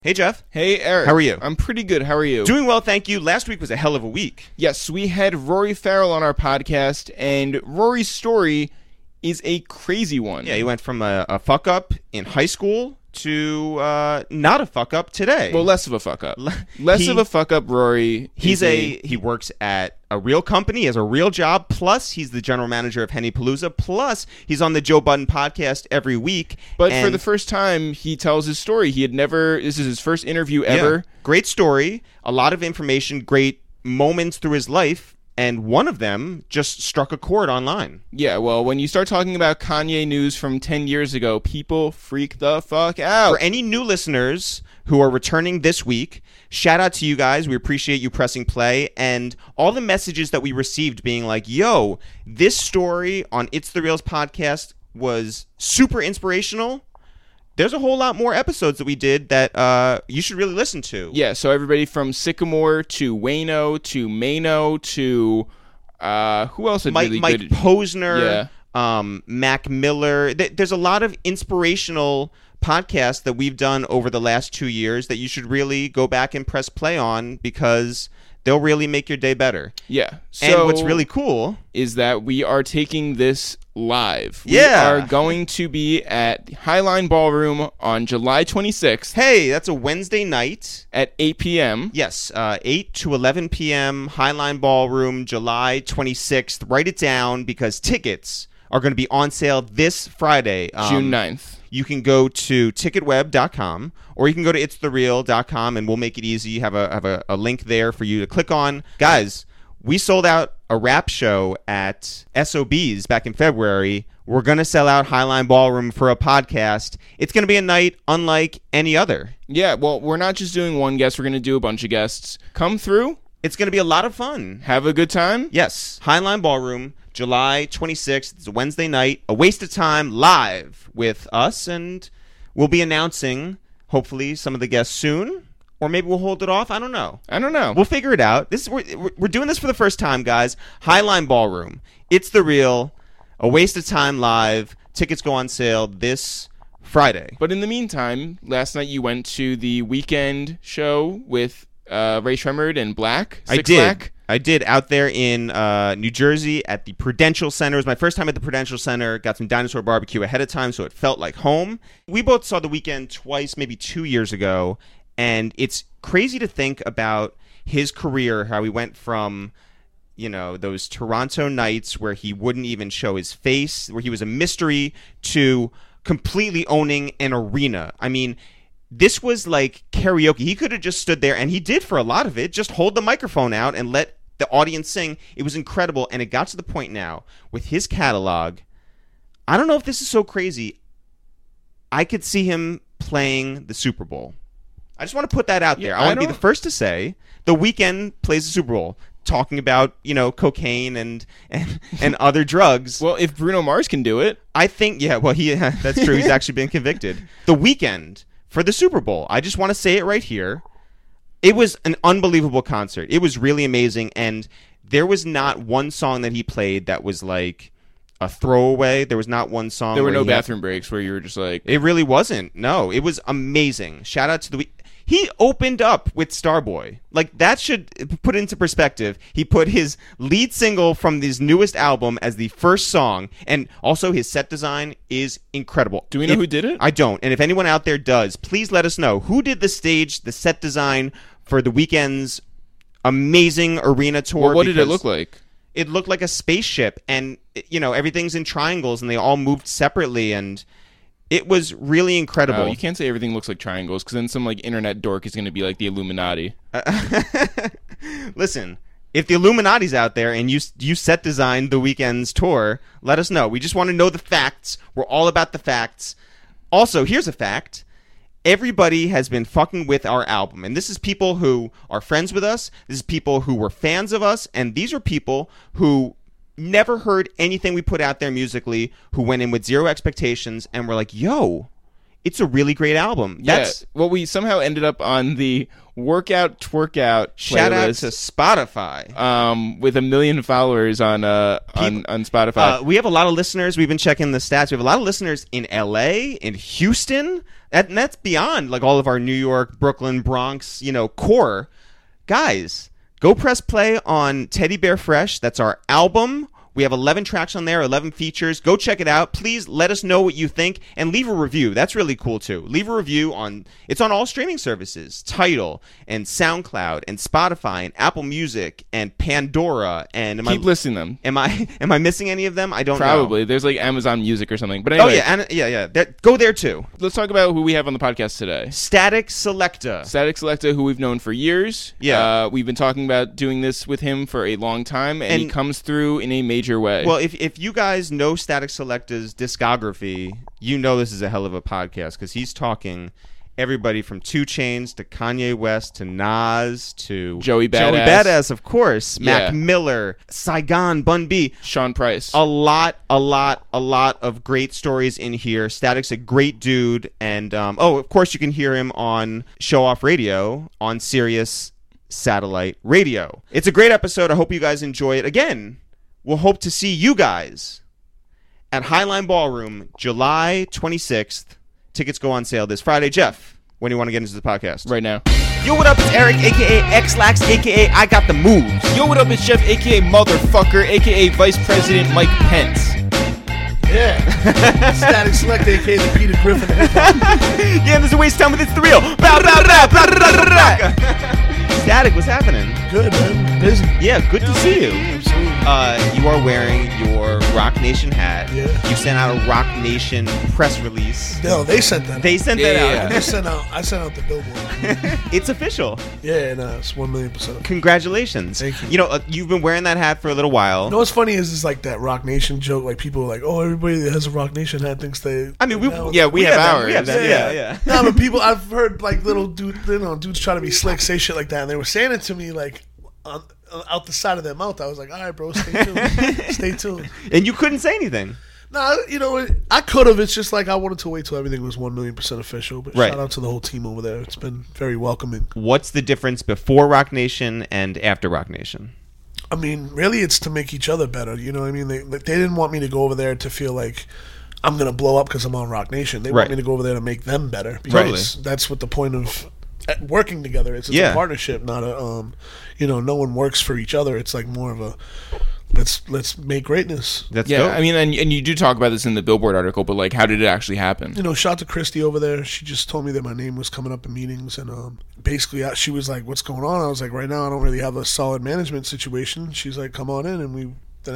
Hey, Jeff. Hey, Eric. How are you? I'm pretty good. How are you? Doing well, thank you. Last week was a hell of a week. Yes, we had Rory Farrell on our podcast, and Rory's story is a crazy one. Yeah, he went from a fuck-up in high school to not a fuck-up today. Well, less of a fuck-up. Less of a fuck-up, Rory. He works at a real company, has a real job, plus he's the general manager of Henny Palooza, plus he's on the Joe Budden podcast every week. But for the first time, he tells his story. This is his first interview ever. Yeah, great story, a lot of information, great moments through his life. And one of them just struck a chord online. Yeah, well, when you start talking about Kanye news from 10 years ago, people freak the fuck out. For any new listeners who are returning this week, shout out to you guys. We appreciate you pressing play. And all the messages that we received being like, yo, this story on It's the Reels podcast was super inspirational. There's a whole lot more episodes that we did that you should really listen to. Yeah, so everybody from Sycamore to Wayno to Mano to who else had Mike good... Posner, Mac Miller. There's a lot of inspirational podcasts that we've done over the last 2 years that you should really go back and press play on because they'll really make your day better. Yeah. So and what's really cool is that we are taking this live. Yeah. We are going to be at Highline Ballroom on July 26th. Hey, that's a Wednesday night. At 8 p.m. Yes, 8 to 11 p.m., Highline Ballroom, July 26th. Write it down because tickets are going to be on sale this Friday. June 9th. You can go to ticketweb.com or you can go to itsthereal.com and we'll make it easy. You have a link there for you to click on. Guys, we sold out a rap show at SOB's back in February. We're going to sell out Highline Ballroom for a podcast. It's going to be a night unlike any other. Yeah, well, we're not just doing one guest. We're going to do a bunch of guests. Come through. It's going to be a lot of fun. Have a good time. Yes. Highline Ballroom, July 26th. It's a Wednesday night. A waste of time live with us. And we'll be announcing, hopefully, some of the guests soon. Or maybe we'll hold it off. I don't know. We'll figure it out. We're doing this for the first time, guys. Highline Ballroom. It's the Real. A waste of time live. Tickets go on sale this Friday. But in the meantime, last night you went to the weekend show with Ray Shremmerd and Black. I did out there in New Jersey at the Prudential Center. It was my first time at the Prudential Center. Got some dinosaur barbecue ahead of time, so it felt like home. We both saw The Weeknd twice, maybe 2 years ago. And it's crazy to think about his career, how he went from, those Toronto nights where he wouldn't even show his face, where he was a mystery, to completely owning an arena. I mean, this was like karaoke. He could have just stood there, and he did for a lot of it, just hold the microphone out and let the audience sing. It was incredible, and it got to the point now with his catalog. I don't know if this is so crazy. I could see him playing the Super Bowl. I just want to put that out there. I want to be the first to say The Weeknd plays the Super Bowl, talking about cocaine and other drugs. Well, if Bruno Mars can do it, I think that's true. He's actually been convicted. The Weeknd for the Super Bowl. I just want to say it right here. It was an unbelievable concert. It was really amazing, and there was not one song that he played that was like a throwaway. There was not one song. There were no bathroom breaks where you were just like. It really wasn't. No, it was amazing. Shout out to He opened up with Starboy. Like, that should put into perspective. He put his lead single from his newest album as the first song, and also his set design is incredible. Do we know who did it? I don't. And if anyone out there does, please let us know. Who did the set design for The Weeknd's amazing arena tour? Well, what did it look like? It looked like a spaceship, and everything's in triangles, and they all moved separately, and it was really incredible. You can't say everything looks like triangles, because then some internet dork is going to be like the Illuminati. Listen, if the Illuminati's out there and you set designed The Weeknd's tour, let us know. We just want to know the facts. We're all about the facts. Also, here's a fact. Everybody has been fucking with our album. And this is people who are friends with us. This is people who were fans of us. And these are people who never heard anything we put out there musically, who went in with zero expectations and were like, yo, it's a really great album. Well, we somehow ended up on the workout twerkout Shout out playlist. to Spotify. With 1 million followers on Spotify. We have a lot of listeners. We've been checking the stats. We have a lot of listeners in LA, in Houston, and that's beyond like all of our New York, Brooklyn, Bronx, core. Guys, go press play on Teddy Bear Fresh. That's our album. We have 11 tracks on there, 11 features. Go check it out. Please let us know what you think and leave a review. That's really cool too. Leave a review it's on all streaming services, Tidal and SoundCloud and Spotify and Apple Music and Pandora and Keep listing them. Am I missing any of them? I don't know. Probably. There's like Amazon Music or something. But anyway. Yeah. Go there too. Let's talk about who we have on the podcast today. Static Selecta. Static Selecta, who we've known for years. Yeah. We've been talking about doing this with him for a long time, and he comes through in a major way. Well, if you guys know Static Selecta's discography, you know this is a hell of a podcast because he's talking everybody from 2 Chainz to Kanye West to Nas to Joey Badass. Joey Badass, of course. Yeah. Mac Miller, Saigon, Bun B. Sean Price. A lot of great stories in here. Static's a great dude. And, of course, you can hear him on Show Off Radio on Sirius Satellite Radio. It's a great episode. I hope you guys enjoy it. Again, we'll hope to see you guys at Highline Ballroom July 26th. Tickets go on sale this Friday. Jeff, when do you want to get into the podcast? Right now. Yo, what up? It's Eric, a.k.a. X-Lax, a.k.a. I Got the Moves. Yo, what up? It's Jeff, a.k.a. Motherfucker, a.k.a. Vice President Mike Pence. Yeah. Static Select, a.k.a. the Peter Griffin. Yeah, there's a waste of time with It's the Real. Bow, bow, bow, bow, bow, bow, bow. Static, what's happening? Good, man. Busy. Yeah, good to see you. Absolutely. You are wearing your Rock Nation hat. Yeah. You sent out a Rock Nation press release. No, they sent that. They sent that out. I sent out the billboard. It's official. Yeah, no, it's 1,000,000%. Congratulations. Thank you. You know, you've been wearing that hat for a little while. You know what's funny is like that Rock Nation joke. Like people are like, oh, everybody that has a Rock Nation hat thinks they. I mean, we have them. ours. We have them. Yeah. No, but people, I've heard like little dudes trying to be slick say shit like that, and they were saying it to me like out the side of their mouth. I was like, all right, bro, stay tuned. Stay tuned. And you couldn't say anything. No, you know, I could have. It's just like I wanted to wait till everything was 1,000,000% official. But Right. shout out to the whole team over there. It's been very welcoming. What's the difference before Rock Nation and after Rock Nation? I mean, really, it's to make each other better. You know what I mean? They didn't want me to go over there to feel like I'm going to blow up because I'm on Rock Nation. They Right. want me to go over there to make them better. Because that's what the point of working together is. It's a partnership, not a, no one works for each other. It's like more of a, let's make greatness. That's Yeah, dope. I mean, and you do talk about this in the Billboard article, but like, how did it actually happen? You know, shout out to Christy over there. She just told me that my name was coming up in meetings, and basically she was like, "What's going on?" I was like, "Right now, I don't really have a solid management situation." She's like, "Come on in," and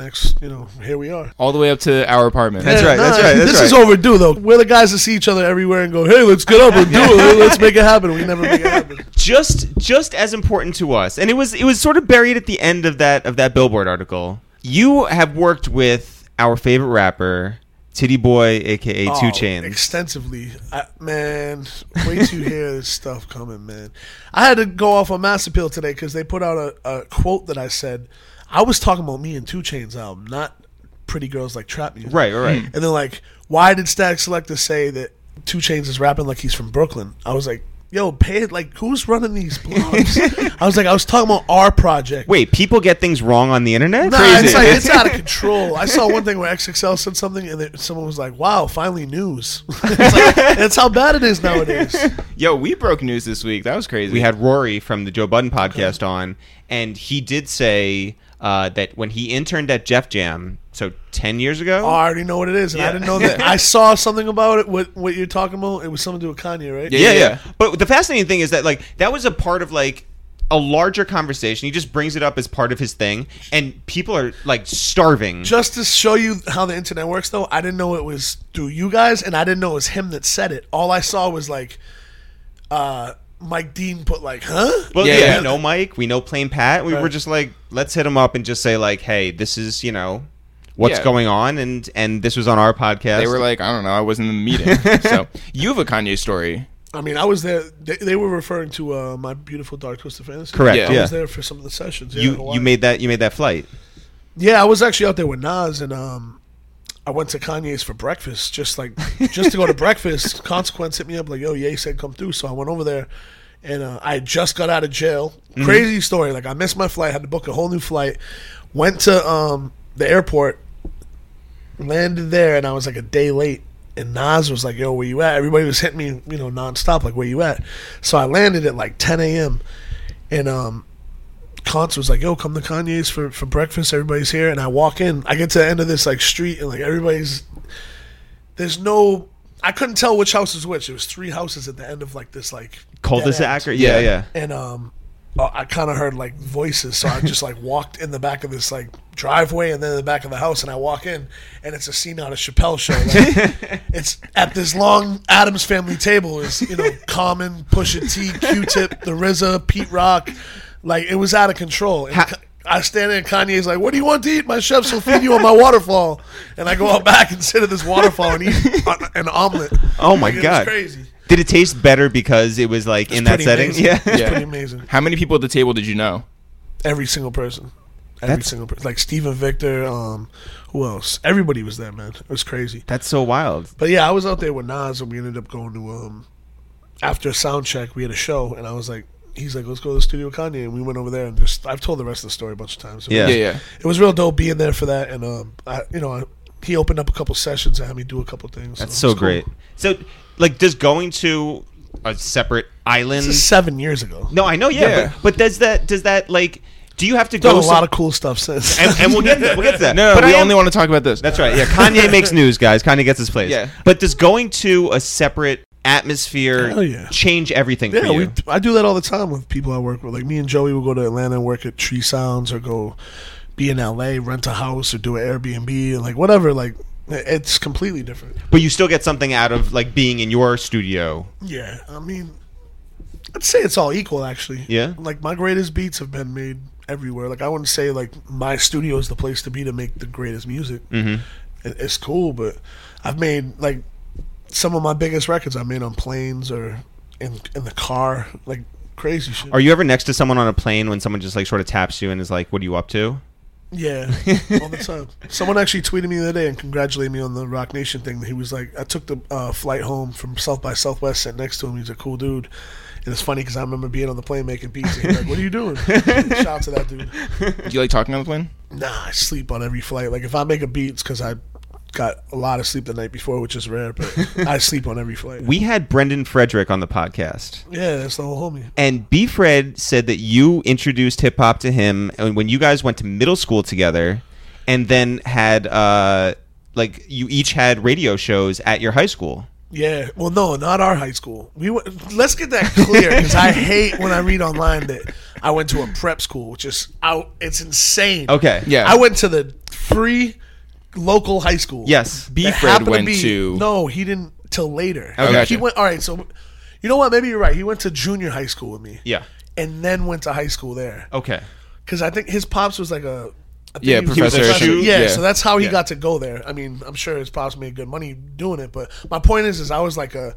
here we are. All the way up to our apartment. That's right. This is overdue, though. We're the guys that see each other everywhere and go, "Hey, let's get up and do it. Let's make it happen." We never make it happen. Just as important to us, and it was sort of buried at the end of that Billboard article. You have worked with our favorite rapper, Titty Boy, a.k.a. 2 Chainz. Extensively. Man, wait till you hear this stuff coming, man. I had to go off on Mass Appeal today because they put out a quote that I said. I was talking about me and 2 Chainz album, not Pretty Girls Like Trap Music. Right. And they're like, why did Static Selecta say that 2 Chainz is rapping like he's from Brooklyn? I was like, yo, pay it. Like, who's running these blogs? I was talking about our project. Wait, people get things wrong on the internet? Nah, Crazy. it's out of control. I saw one thing where XXL said something, and someone was like, "Wow, finally news." That's how bad it is nowadays. Yo, we broke news this week. That was crazy. We had Rory from the Joe Budden podcast on, and he did say that when he interned at Jeff Jam, so 10 years ago. Oh, I already know what it is, and I didn't know that. I saw something about it. What you're talking about? It was something to do with Kanye, right? Yeah. But the fascinating thing is that that was a part of a larger conversation. He just brings it up as part of his thing, and people are starving. Just to show you how the internet works, though, I didn't know it was through you guys, and I didn't know it was him that said it. All I saw was Mike Dean put huh? Well, Yeah. we know Mike. We know Plain Pat. We were just let's hit him up and just say hey, this is what's going on, and this was on our podcast. They were like, I don't know, I wasn't in the meeting. So you have a Kanye story. I mean, I was there. They were referring to My Beautiful Dark Twisted Fantasy. Correct. Yeah. I was there for some of the sessions. You made that flight. Yeah, I was actually out there with Nas, and I went to Kanye's for breakfast, just to go to breakfast. Consequence hit me up yo, Ye said come through, so I went over there, and I had just got out of jail. Crazy story. Like, I missed my flight, had to book a whole new flight, went to the airport, landed there, and I was like a day late. And Nas was like, yo, where you at? Everybody was hitting me, nonstop, like, where you at? So I landed at like 10 a.m. And Kantz was like, yo, come to Kanye's for breakfast. Everybody's here. And I walk in. I get to the end of this like street, and like I couldn't tell which house was which. It was 3 houses at the end of like this like Cul-de-sac? Yeah. Yeah. and I kind of heard like voices, so I just like walked in the back of this like driveway and then in the back of the house, and I walk in, and it's a scene out of Chappelle's show. Like, it's at this long Addams Family table is Common, Pusha T, Q-Tip, The RZA, Pete Rock. Like, it was out of control. And I stand there, and Kanye's like, what do you want to eat? My chefs will feed you on my waterfall. And I go out back and sit at this waterfall and eat an omelet. Oh, my Like, God. It was crazy. Did it taste better because it was like in that setting? Amazing. Yeah. It's pretty amazing. How many people at the table did you know? Every single person. Like Steven Victor, who else? Everybody was there, man. It was crazy. That's so wild. But yeah, I was out there with Nas, and we ended up going to after sound check, we had a show, and I was like, he's like, let's go to the studio with Kanye, and we went over there, and I've told the rest of the story a bunch of times. Yeah. It was real dope being there for that, and he opened up a couple sessions and had me do a couple things. That's so so great. So, like, does going to a separate island? This is 7 years ago. No, I know. Yeah. Yeah. But does that like? Do you have to Done go? a lot of cool stuff since. and we'll get to that. We'll get to that. No, but we only want to talk about this. That's right. Yeah. Kanye makes news, guys. Kanye gets his place. Yeah. But does going to a separate atmosphere Hell yeah. change everything for Yeah, you? I do that all the time with people I work with. Like, me and Joey will go to Atlanta and work at Tree Sounds, or go be in LA, rent a house, or do an Airbnb, and like whatever. Like, it's completely different. But you still get something out of like being in your studio. Yeah, I mean, I'd say it's all equal, actually. Yeah? Like, my greatest beats have been made everywhere. Like, I wouldn't say like my studio is the place to be to make the greatest music. Mm-hmm. It's cool, but I've made like some of my biggest records I made on planes or in the car, like crazy shit. Are you ever next to someone on a plane when someone just like sort of taps you and is like, "What are you up to?" Yeah, all the time. Someone actually tweeted me the other day and congratulated me on the Rock Nation thing. He was like, I took the flight home from South by Southwest, sat next to him. He's a cool dude. And it's funny because I remember being on the plane making beats. And he's like, what are you doing? Shout out to that dude. Do you like talking on the plane? Nah, I sleep on every flight. Like, if I make a beat, it's because I got a lot of sleep the night before, which is rare, but I sleep on every flight. We had Brendan Frederick on the podcast. Yeah, that's the whole homie. And B. Fred said that you introduced hip hop to him when you guys went to middle school together, and then had you each had radio shows at your high school. Yeah, well, no, not our high school. Let's get that clear, because I hate when I read online that I went to a prep school, which is out. It's insane. Okay. Yeah. I went to the free local high school. Yes. B. that Fred happened went to. No, he didn't till later. Okay. He Gotcha. went. All right, so you know what? Maybe you're right. He went to junior high school with me. Yeah. And then went to high school there, Okay. because I think his pops was like I think Yeah, he was Professor a Chu. Yeah, Yeah. so that's how he Yeah. got to go there. I mean, I'm sure his pops made good money doing it, but my point is I was like a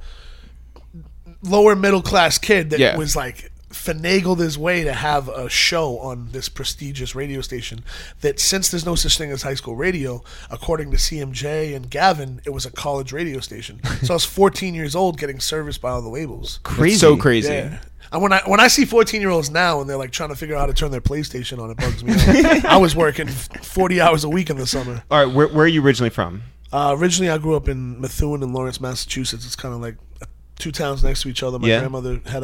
lower middle class kid that Yeah. was like finagled his way to have a show on this prestigious radio station that, since there's no such thing as high school radio, according to CMJ and Gavin, it was a college radio station. So I was 14 years old getting serviced by all the labels. Crazy. It's so crazy. Yeah. And when I see 14-year-olds now and they're like trying to figure out how to turn their PlayStation on, it bugs me out. I was working 40 hours a week in the summer. All right. Where are you originally from? Originally, I grew up in Methuen and Lawrence, Massachusetts. It's kind of like 2 towns next to each other. My Yeah. grandmother had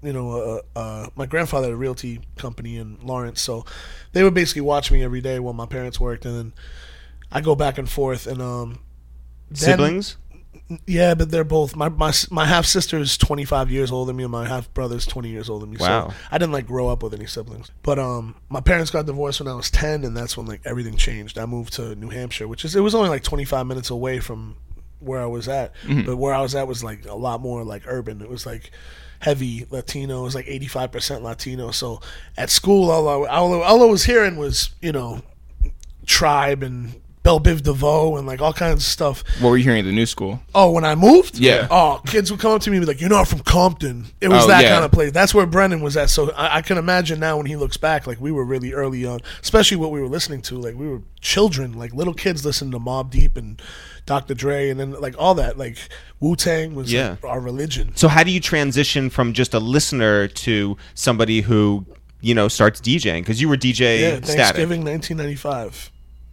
my grandfather had a realty company in Lawrence, so they would basically watch me every day while my parents worked, and then I go back and forth. And then, Siblings? yeah, but they're both my half sister is 25 years older than me, and my half brother is 20 years older than me. Wow. So I didn't like grow up with any siblings. But my parents got divorced when I was 10, and that's when like everything changed. I moved to New Hampshire, it was only like 25 minutes away from where I was at, but where I was at was like a lot more like urban. It was like heavy Latino. It was like 85% Latino. So at school, all I was hearing was, Tribe and Belle Biv DeVoe and like all kinds of stuff. What were you hearing at the new school? Oh, when I moved? Yeah. Oh, kids would come up to me and be like, "You're not from Compton." It was that kind of place. That's where Brennan was at. So I can imagine now when he looks back, like we were really early on, especially what we were listening to. Like we were children, like little kids listening to Mobb Deep and Dr. Dre and then like all that. Like Wu-Tang was like, our religion. So how do you transition from just a listener to somebody who, starts DJing? Because you were DJ Static. Thanksgiving 1995.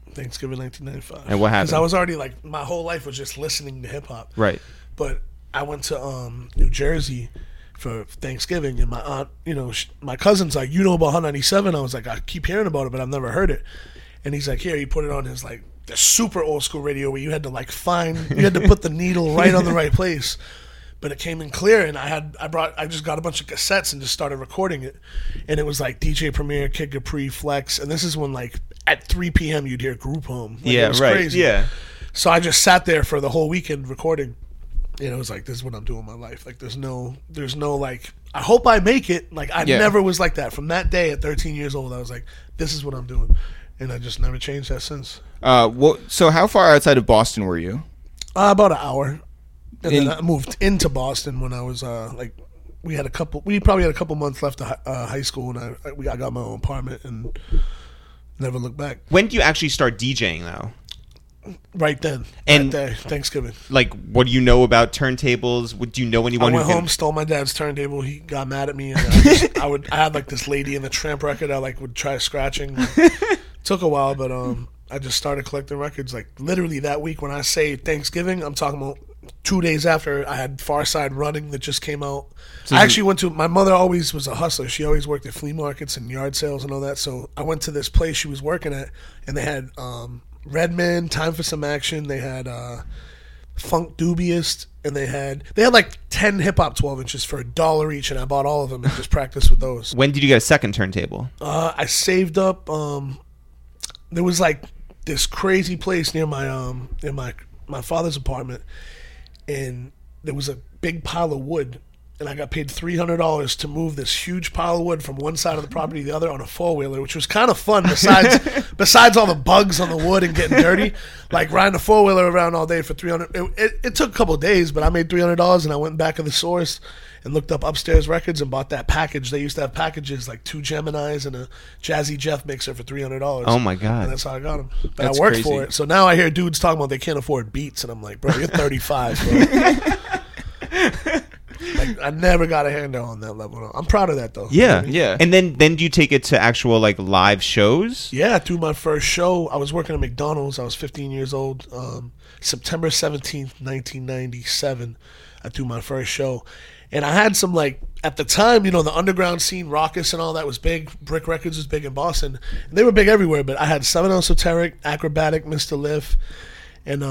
And what happened? Because I was already like, my whole life was just listening to hip hop. Right. But I went to New Jersey for Thanksgiving, and my aunt, my cousin's like, "You know about Hot 97?" I was like, "I keep hearing about it, but I've never heard it." And he's like, "Here," he put it on his like the super old school radio where you had to like you had to put the needle right on the right place. But it came in clear, and I just got a bunch of cassettes and just started recording it, and it was like DJ Premier, Kid Capri, Flex, and this is when like at 3 p.m. you'd hear Group Home. Like, it was crazy. Yeah. So I just sat there for the whole weekend recording, and it was like, this is what I'm doing in my life. Like there's no like, I hope I make it. Like I never was like that. From that day at 13 years old, I was like, this is what I'm doing, and I just never changed that since. So how far outside of Boston were you? About an hour. And then I moved into Boston when I was we probably had a couple months left of high school, and I got my own apartment and never looked back. When do you actually start DJing though? Right then, and that day, Thanksgiving. Like, what do you know about turntables? Do you know anyone? I went home, stole my dad's turntable. He got mad at me, and I had like this Lady in the Tramp record. I like would try scratching. Took a while, but I just started collecting records. Like literally that week, when I say Thanksgiving, I'm talking about 2 days after I had Far Side Running that just came out. So I actually went to, my mother always was a hustler. She always worked at flea markets and yard sales and all that. So I went to this place she was working at, and they had Redman, Time for Some Action. They had Funk Dubious, and they had like 10 hip hop 12 inches for $1 each, and I bought all of them and just practiced with those. When did you get a second turntable? I saved up. There was like this crazy place near my father's apartment, and there was a big pile of wood, and I got paid $300 to move this huge pile of wood from one side of the property to the other on a four-wheeler, which was kind of fun besides all the bugs on the wood and getting dirty. Like riding a four-wheeler around all day for $300. It took a couple of days, but I made $300, and I went back to the source and looked up Upstairs Records and bought that package. They used to have packages like 2 Geminis and a Jazzy Jeff mixer for $300. Oh my God. And that's how I got them. But That's I worked crazy. for it. So now I hear dudes talking about they can't afford Beats, and I'm like, bro, you're 35, bro. Like, I never got a handle on that level. I'm proud of that though. Yeah. Yeah. And then do you take it to actual like live shows? Yeah, through my first show, I was working at McDonald's. I was 15 years old. September 17th, 1997, I threw my first show. And I had some, like, at the time, the underground scene, Raucous and all that was big. Brick Records was big in Boston. And they were big everywhere, but I had 7 Esoteric, Acrobatic, Mr. Liff, and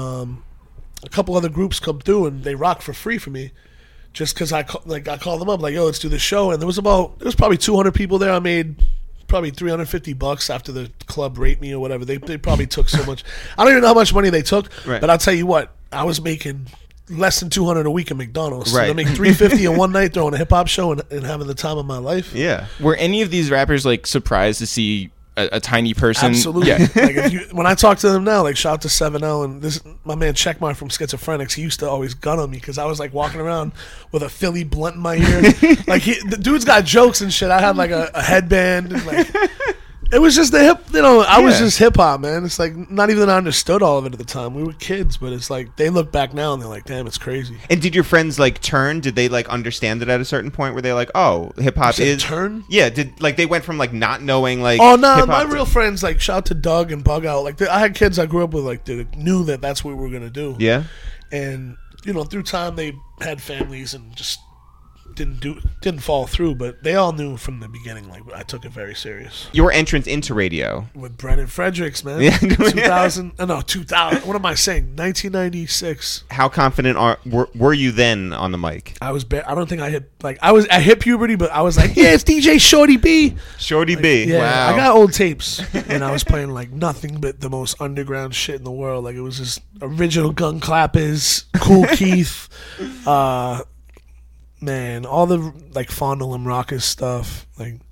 a couple other groups come through, and they rocked for free for me. Just because I called them up, like, yo, let's do this show. And there was probably 200 people there. I made probably $350 after the club raped me or whatever. They probably took so much. I don't even know how much money they took, right. But I'll tell you what, I was making less than $200 a week at McDonald's. Right. So I make $350 in one night throwing a hip hop show and having the time of my life. Yeah. Were any of these rappers like surprised to see a tiny person? Absolutely. Yeah. Like when I talk to them now, like shout out to 7L and this my man Checkmark from Schizophrenics, he used to always gun on me because I was like walking around with a Philly blunt in my ear. Like the dude's got jokes and shit. I had like a headband and like it was just the hip, I was just hip hop, man. It's like not even that I understood all of it at the time. We were kids, but it's like they look back now and they're like, damn, it's crazy. And did your friends like turn? Did they like understand it at a certain point where they're like, oh, hip hop is turn? Yeah. Did like they went from like not knowing like oh no, hip-hop my to- real friends like shout out to Doug and Bug Out. Like I had kids I grew up with like that knew that that's what we were gonna do. Yeah. And through time they had families and just didn't fall through, but they all knew from the beginning. Like I took it very serious. Your entrance into radio. With Brennan Fredericks, man. Yeah. 2000. What am I saying? 1996. How confident were you then on the mic? I was. I don't think I hit. Like I hit puberty, but I was like, yeah, it's DJ Shorty B. Shorty B. Yeah, Wow. I got old tapes, and I was playing like nothing but the most underground shit in the world. Like it was just original Gun Clappers, Cool Keith, man, all the like Fondle and Raucous stuff. Like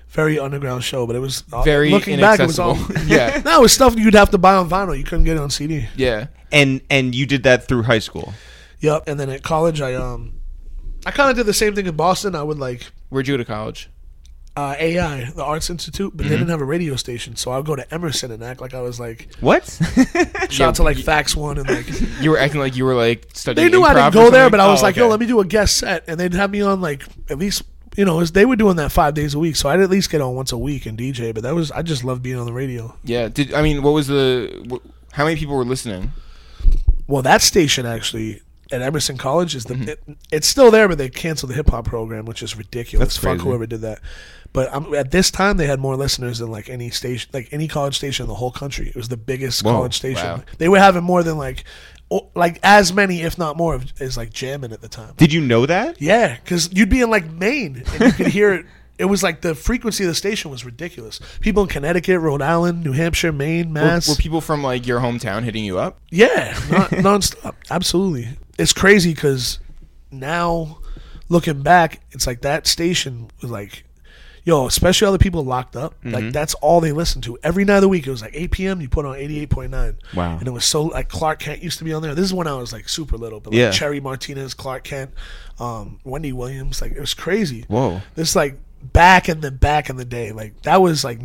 very underground show, but it was Very looking back, it was all inaccessible. Yeah. no, it was stuff you'd have to buy on vinyl. You couldn't get it on CD. Yeah. And you did that through high school. Yep. And then at college, I kind of did the same thing in Boston. I would like Where'd you go to college? AI, the Arts Institute, but they didn't have a radio station, so I would go to Emerson and act like I was like What? shout out to like Fax One and like You were acting like you were like studying. they knew I improv didn't or go there, something? but I was Oh, like, okay. yo, let me do a guest set, and they'd have me on like at least they were doing that 5 days a week, so I'd at least get on once a week and DJ. But I just loved being on the radio. Yeah. What was how many people were listening? Well, that station actually at Emerson College is it's still there, but they canceled the hip hop program, which is ridiculous. That's Fuck crazy. whoever did that. But at this time, they had more listeners than like any station, like any college station in the whole country. It was the biggest Whoa, college station. wow. They were having more than like as many, if not more, as like jamming at the time. Did you know that? Yeah, because you'd be in like Maine and you could hear it. It was like the frequency of the station was ridiculous. People in Connecticut, Rhode Island, New Hampshire, Maine, Mass. Were people from like your hometown hitting you up? Yeah, nonstop. Absolutely. It's crazy because now, looking back, it's like that station was like, especially all the people locked up. Like, that's all they listened to. Every night of the week, it was like 8 p.m., you put on 88.9. Wow. And it was so, like, Clark Kent used to be on there. This is when I was, like, super little. But, like, Yeah. Cherry Martinez, Clark Kent, Wendy Williams. Like, it was crazy. Whoa. This, like, back in the day. Like, that was, like,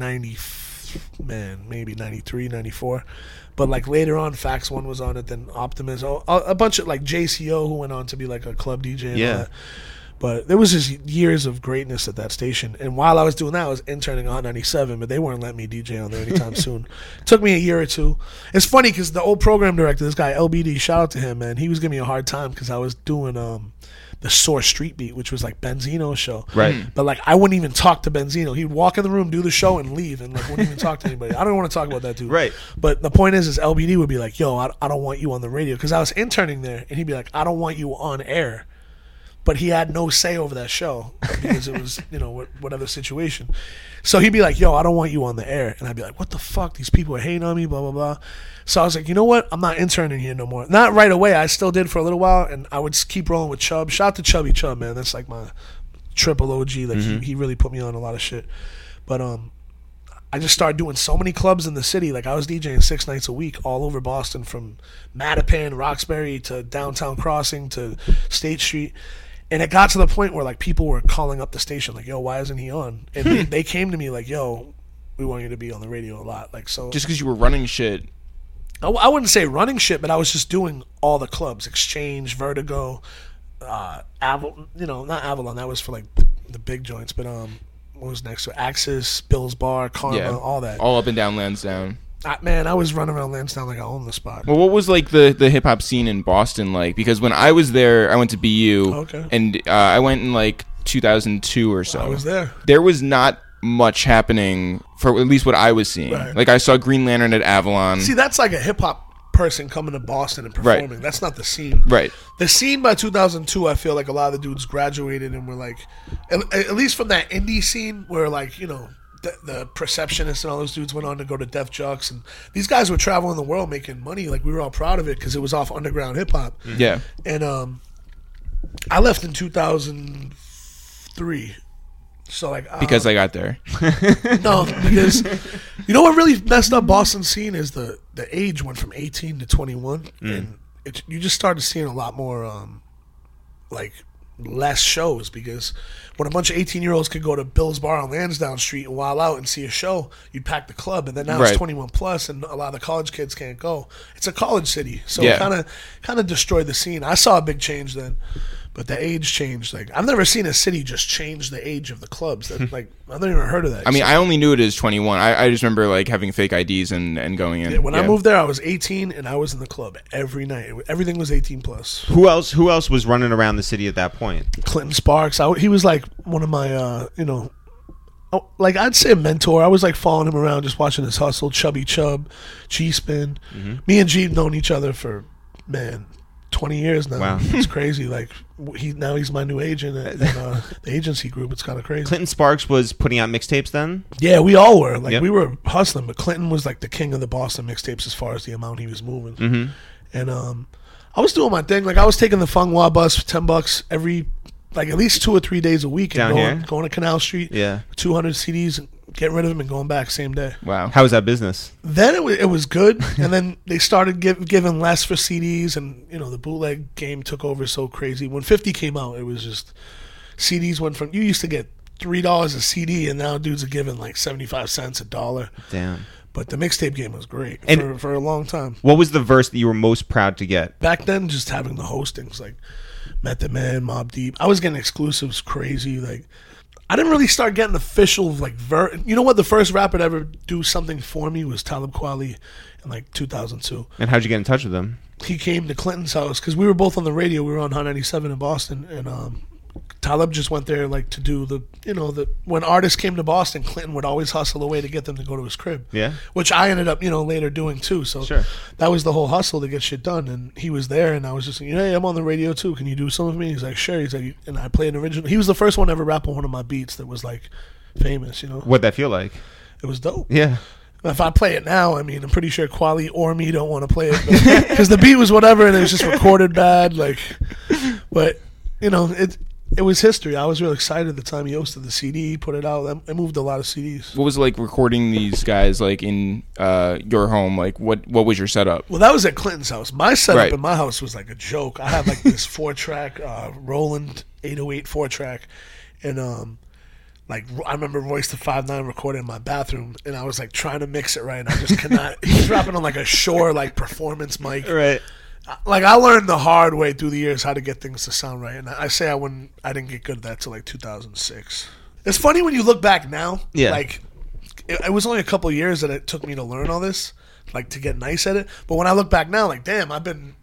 maybe 93, 94. But like later on, Fax One was on it. Then Optimus, a bunch of like JCO who went on to be like a club DJ. And all that. But there was just years of greatness at that station. And while I was doing that, I was interning on 97, but they weren't letting me DJ on there anytime soon. It took me a year or two. It's funny because the old program director, this guy LBD, shout out to him, man. He was giving me a hard time because I was doing the Source Street Beat, which was like Benzino's show. Right. But like I wouldn't even talk to Benzino. He'd walk in the room, do the show, and leave, and like wouldn't even talk to anybody. I don't want to talk about that dude. Right. But the point is LBD would be like, yo, I don't want you on the radio, because I was interning there, and he'd be like, I don't want you on air. But he had no say over that show because it was, whatever situation. So he'd be like, yo, I don't want you on the air. And I'd be like, what the fuck? These people are hating on me, blah, blah, blah. So I was like, you know what? I'm not interning here no more. Not right away. I still did for a little while, and I would keep rolling with Chubb. Shout out to Chubby Chubb, man. That's like my triple OG. Like he really put me on a lot of shit. But I just started doing so many clubs in the city. Like I was DJing 6 nights a week all over Boston, from Mattapan, Roxbury to Downtown Crossing to State Street. And it got to the point where like people were calling up the station like, yo, why isn't he on? And they came to me like, yo, we want you to be on the radio a lot. Like, so Just because you were running shit. I wouldn't say running shit, but I was just doing all the clubs: Exchange, Vertigo, Avalon. Not Avalon. That was for like the big joints. But what was next? So Axis, Bill's Bar, Karma, all that. All up and down Lansdowne. Man, I was running around Lansdowne like I owned the spot. Well, what was like the hip hop scene in Boston like? Because when I was there, I went to BU, Okay. and I went in like 2002 or so. I was there. There was not much happening for at least what I was seeing. Right. Like I saw Green Lantern at Avalon. See, that's like a hip hop person coming to Boston and performing. Right. That's not the scene. Right. The scene by 2002, I feel like a lot of the dudes graduated and were like, at least from that indie scene where like, the Perceptionists and all those dudes went on to go to Def Jux, and these guys were traveling the world making money. Like we were all proud of it because it was off underground hip hop. Yeah. And I left in 2003. So like Because I got there. no, because what really messed up Boston scene is the age went from 18 to 21, and you just started seeing a lot more like less shows, because when a bunch of 18-year-olds could go to Bill's Bar on Lansdowne Street and wild out and see a show, you'd pack the club, and then now Right. it's 21 plus, and a lot of the college kids can't go. It's a college city, so Yeah. it kind of destroyed the scene. I saw a big change then. But the age changed. Like I've never seen a city just change the age of the clubs. That, like I've never even heard of that. I mean, I only knew it as 21. I just remember like having fake IDs and going in. When I moved there, I was 18 and I was in the club every night. Everything was 18 plus. Who else was running around the city at that point? Clinton Sparks. He was like one of my, like I'd say a mentor. I was like following him around, just watching his hustle. Chubby Chubb, G-Spin. Me and G have known each other for 20 years now. Wow. It's crazy. Like he's my new agent at the agency group. It's kind of crazy. Clinton Sparks was putting out mixtapes then? Yeah, we all were. Like Yep. we were hustling, but Clinton was like the king of the Boston mixtapes as far as the amount he was moving. And I was doing my thing. Like I was taking the Fung Hua bus for $10 every like at least 2 or 3 days a week and Down here? going to Canal Street. Yeah. 200 CDs, and getting rid of them and going back same day. Wow. How was that business? Then it was good, and then they started giving less for CDs, and the bootleg game took over so crazy. When 50 came out, it was just CDs went from, you used to get $3 a CD, and now dudes are giving like 75 cents, $1. Damn. But the mixtape game was great And- for a long time. What was the verse that you were most proud to get? Back then, just having the hostings like Method Man, Mobb Deep, I was getting exclusives crazy. Like, I didn't really start getting official like you know what? The first rapper to ever do something for me was Talib Kweli in like 2002. And how'd you get in touch with him? He came to Clinton's house because we were both on the radio. We were on Hot 97 in Boston, and Talib just went there like to do when artists came to Boston, Clinton would always hustle a way to get them to go to his crib. Yeah. Which I ended up later doing too. So Sure. that was the whole hustle to get shit done. And he was there, and I was just like, hey, I'm on the radio too. Can you do some of me? He's like, sure. He's like, and I played an original. He was the first one to ever rap on one of my beats that was like famous. What'd that feel like? It was dope. Yeah. If I play it now, I mean, I'm pretty sure Kweli or me don't want to play it because the beat was whatever, and it was just recorded bad. Like, but it was history. I was real excited at the time he hosted the CD, put it out. I moved a lot of CDs. What was it like recording these guys like in your home? Like what was your setup? Well, that was at Clinton's house. My setup Right. in my house was like a joke. I had like this 4-track Roland 808 4-track, and like I remember Royce the 5'9" recording in my bathroom, and I was like trying to mix it right, and I just could not. He was rapping on like a Shure like performance mic. Right. Like I learned the hard way through the years how to get things to sound right, and I say I didn't get good at that till like 2006. It's funny when you look back now. Yeah. Like it was only a couple of years that it took me to learn all this, like to get nice at it. But when I look back now, like damn,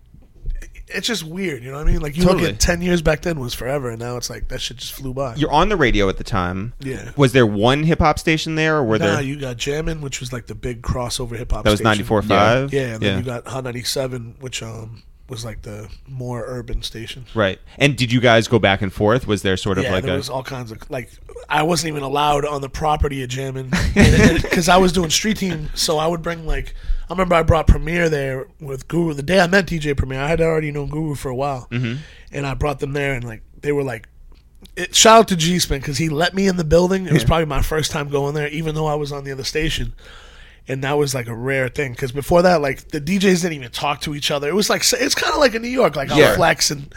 it's just weird, you know what I mean? Like you Totally. look at 10 years back then was forever, and now it's like that shit just flew by. You're on the radio at the time. Yeah. Was there one hip hop station there, or were Now there? you got Jammin', which was like the big crossover hip hop. That was station. 94.5. Yeah, and then you got Hot 97, which was like the more urban station. Right. And did you guys go back and forth? Was there sort of Yeah, like there a? was all kinds of like. I wasn't even allowed on the property of Jammin' because I was doing street team. So I would bring like I remember I brought Premier there with Guru the day I met DJ Premier. I had already known Guru for a while, and I brought them there, and like they were like. Shout out to G-Spin because he let me in the building. It was probably my first time going there, even though I was on the other station. And that was like a rare thing because before that, like the DJs didn't even talk to each other. It was like it's kind of like in New York, like how Flex and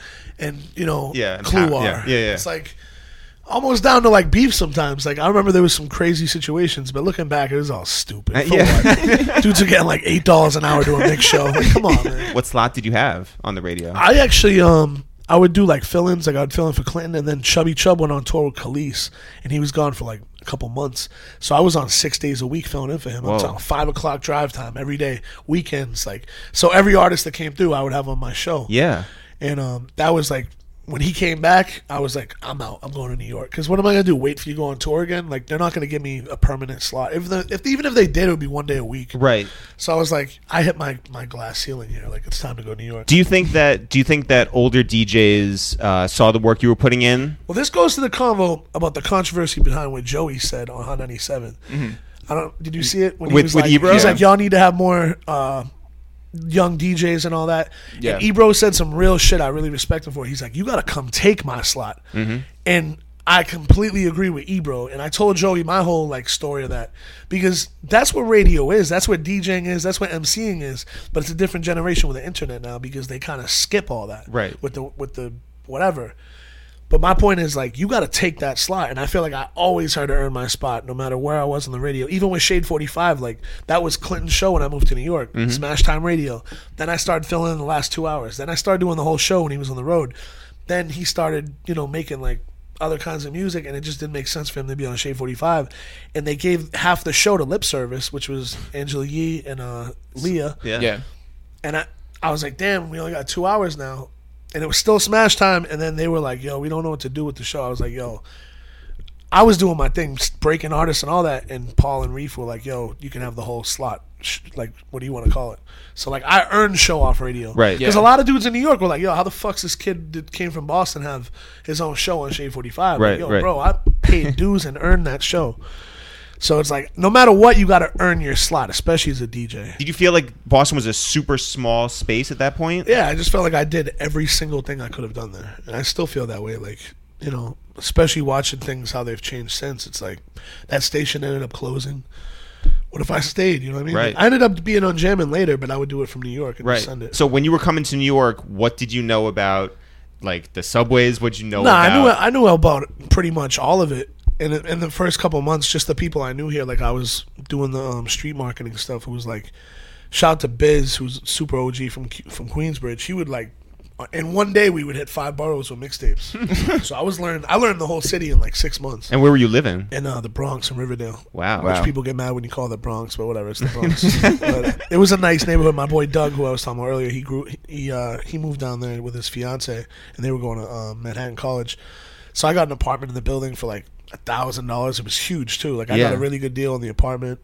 Yeah, Clue are. yeah. It's like almost down to like beef sometimes. Like I remember there was some crazy situations, but looking back, it was all stupid. For what? Dudes are getting like $8 an hour to a mix show. Like, come on, man. What slot did you have on the radio? I actually I would do like fill-ins. Like I'd fill in for Clinton, and then Chubby Chub went on tour with Khalees, and he was gone for like a couple months. So I was on 6 days a week filling in for him. I was on 5 o'clock drive time every day, weekends. Like so, every artist that came through, I would have on my show. Yeah. And that was like when he came back, I was like, I'm out. I'm going to New York. Because what am I gonna do? Wait for you to go on tour again? Like they're not gonna give me a permanent slot. Even if they did, it would be 1 day a week. Right. So I was like, I hit my glass ceiling here. Like it's time to go to New York. Do you think that older DJs saw the work you were putting in? Well, this goes to the convo about the controversy behind what Joey said on Hot 97. Did you see it? When he With was like, Ebro? He's Yeah. like, y'all need to have more young DJs and all that. Yeah. And Ebro said some real shit I really respect him for. He's like, you got to come take my slot. And I completely agree with Ebro. And I told Joey my whole like story of that because that's what radio is. That's what DJing is. That's what MCing is. But it's a different generation with the internet now because they kind of skip all that. Right. With the whatever. But my point is, like, you got to take that slot. And I feel like I always had to earn my spot no matter where I was on the radio. Even with Shade 45, like, that was Clinton's show when I moved to New York. Smash Time Radio. Then I started filling in the last 2 hours. Then I started doing the whole show when he was on the road. Then he started, making, like, other kinds of music, and it just didn't make sense for him to be on Shade 45. And they gave half the show to Lip Service, which was Angela Yee and Leah. Yeah. And I was like, damn, we only got 2 hours now. And it was still Smash Time, and then they were like, yo, we don't know what to do with the show. I was like, yo, I was doing my thing, breaking artists and all that, and Paul and Reef were like, yo, you can have the whole slot. Like, what do you want to call it? So, like, I earned show off radio. Right. Because Yeah. a lot of dudes in New York were like, yo, how the fuck's this kid that came from Boston have his own show on Shade 45? Right, Like, yo, right. bro, I paid dues and earned that show. So it's like, no matter what, you got to earn your slot, especially as a DJ. Did you feel like Boston was a super small space at that point? Yeah, I just felt like I did every single thing I could have done there. And I still feel that way. Like, you know, especially watching things how they've changed since. It's like that station ended up closing. What if I stayed? You know what I mean? Right. I ended up being on Jammin' later, but I would do it from New York and just Right. send it. So when you were coming to New York, what did you know about like the subways? What did you know Nah, about? I knew about pretty much all of it. In the first couple of months, just the people I knew here, like I was doing the street marketing stuff. It was like, shout out to Biz, who's super OG from Queensbridge. He would like, in one day we would hit 5 boroughs with mixtapes. So I learned the whole city in like 6 months. And where were you living? In the Bronx and Riverdale. Wow. Which people get mad when you call it Bronx, but whatever, it's the Bronx. But it was a nice neighborhood. My boy Doug, who I was talking about earlier, he moved down there with his fiance, and they were going to Manhattan College. So I got an apartment in the building for like $1,000. It was huge too. Like I got a really good deal on the apartment.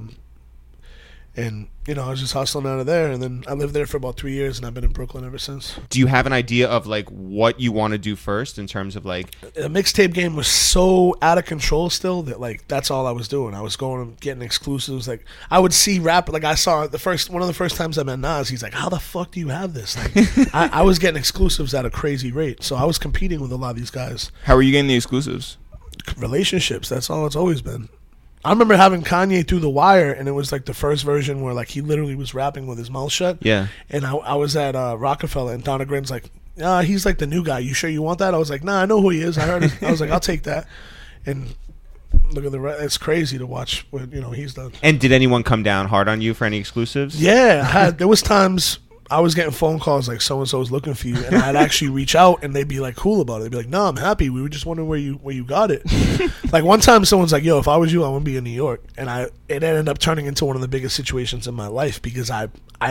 And you know, I was just hustling out of there, and then I lived there for about 3 years, and I've been in Brooklyn ever since. Do you have an idea of like what you want to do first in terms of like? The mixtape game was so out of control still that like that's all I was doing. I was going and getting exclusives. Like I would see rap. Like I saw one of the first times I met Nas. He's like, "How the fuck do you have this?" Like I was getting exclusives at a crazy rate. So I was competing with a lot of these guys. How are you getting the exclusives? Relationships. That's all it's always been. I remember having Kanye through The Wire, and it was like the first version where like he literally was rapping with his mouth shut. Yeah. And I was at Rockefeller, and Donna Grin's like, he's like the new guy. You sure you want that? I was like, nah, I know who he is. I heard it. I was like, I'll take that. And look at it's crazy to watch what he's done. And did anyone come down hard on you for any exclusives? Yeah, there was times I was getting phone calls like so and so is looking for you, and I'd actually reach out and they'd be like cool about it. They'd be like, "No, I'm happy. We were just wondering where you got it." Like one time, someone's like, "Yo, if I was you, I wouldn't be in New York," and it ended up turning into one of the biggest situations in my life because I'm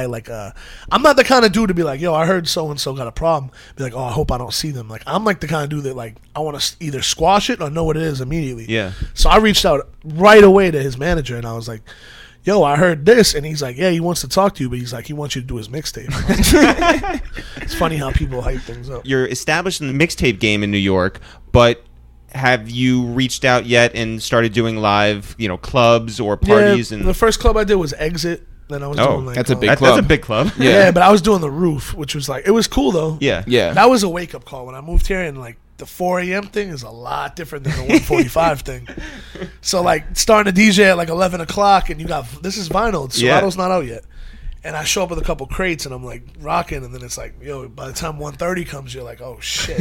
not the kind of dude to be like, "Yo, I heard so and so got a problem." Be like, "Oh, I hope I don't see them." Like I'm like the kind of dude that like I want to either squash it or know what it is immediately. Yeah. So I reached out right away to his manager and I was like, "Yo, I heard this," and he's like, "Yeah, he wants to talk to you, but he's like, he wants you to do his mixtape." It's funny how people hype things up. You're established in the mixtape game in New York, but have you reached out yet and started doing live, clubs or parties? Yeah, and the first club I did was Exit. Then I was doing like that's a big that's club. a big club. Yeah, but I was doing the Roof, which was like it was cool though. Yeah. That was a wake up call when I moved here, and like the 4 a.m. thing is a lot different than the 1:45 thing. So like starting to DJ at like 11 o'clock, and this is vinyl. Serato's not out yet. And I show up with a couple crates, and I'm like rocking, and then it's like, yo, by the time 1:30 comes, you're like, oh shit,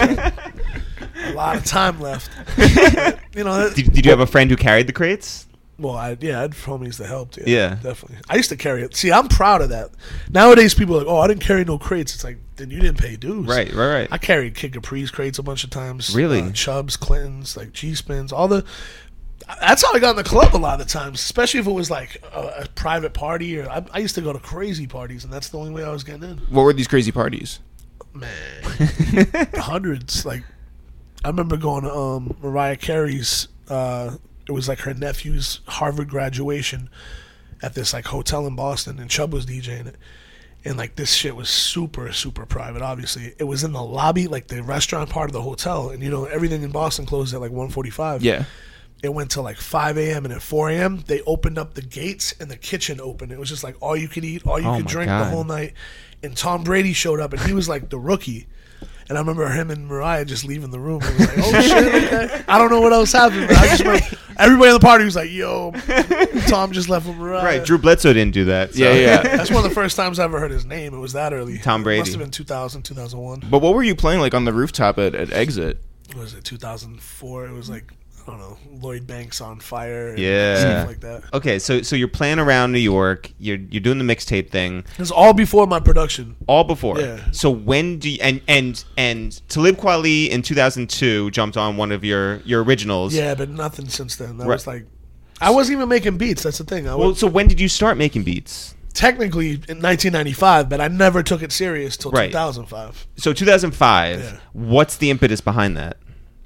a lot of time left. Did you have a friend who carried the crates? Well, I had homies that helped. Yeah, definitely. I used to carry it. See, I'm proud of that. Nowadays, people are like, oh, I didn't carry no crates. It's like, then you didn't pay dues. Right. I carried Kid Capri's crates a bunch of times. Really? Chubbs, Clintons, like G-Spins, that's how I got in the club a lot of the times, especially if it was like a private party. Or I used to go to crazy parties, and that's the only way I was getting in. What were these crazy parties? Man, hundreds. Like, I remember going to Mariah Carey's. It was like her nephew's Harvard graduation at this like hotel in Boston, and Chubb was DJing it. And like this shit was super, super private. Obviously, it was in the lobby, like the restaurant part of the hotel, and everything in Boston closed at like 1:45. Yeah. It went to like 5 a.m. and at 4 a.m. they opened up the gates and the kitchen opened. It was just like all you could eat, all you could drink the whole night. And Tom Brady showed up, and he was like the rookie. And I remember him and Mariah just leaving the room. It was like, oh shit, okay. I don't know what else happened, but I just remember everybody in the party was like, yo, Tom just left with Mariah. Right, Drew Bledsoe didn't do that. So. Yeah. That's one of the first times I ever heard his name. It was that early. Tom Brady. It must have been 2000, 2001. But what were you playing like on the rooftop at Exit? What was it, 2004? It was like, I don't know, Lloyd Banks on Fire and Yeah. stuff like that. Okay, so you're playing around New York. You're doing the mixtape thing. It was all before my production. All before. Yeah. So when do you and Talib Kweli in 2002 jumped on one of your originals. Yeah, but nothing since then. That Right. was like, I wasn't even making beats. That's the thing. So when did you start making beats? Technically in 1995, but I never took it serious till Right. 2005. So 2005. Yeah. What's the impetus behind that?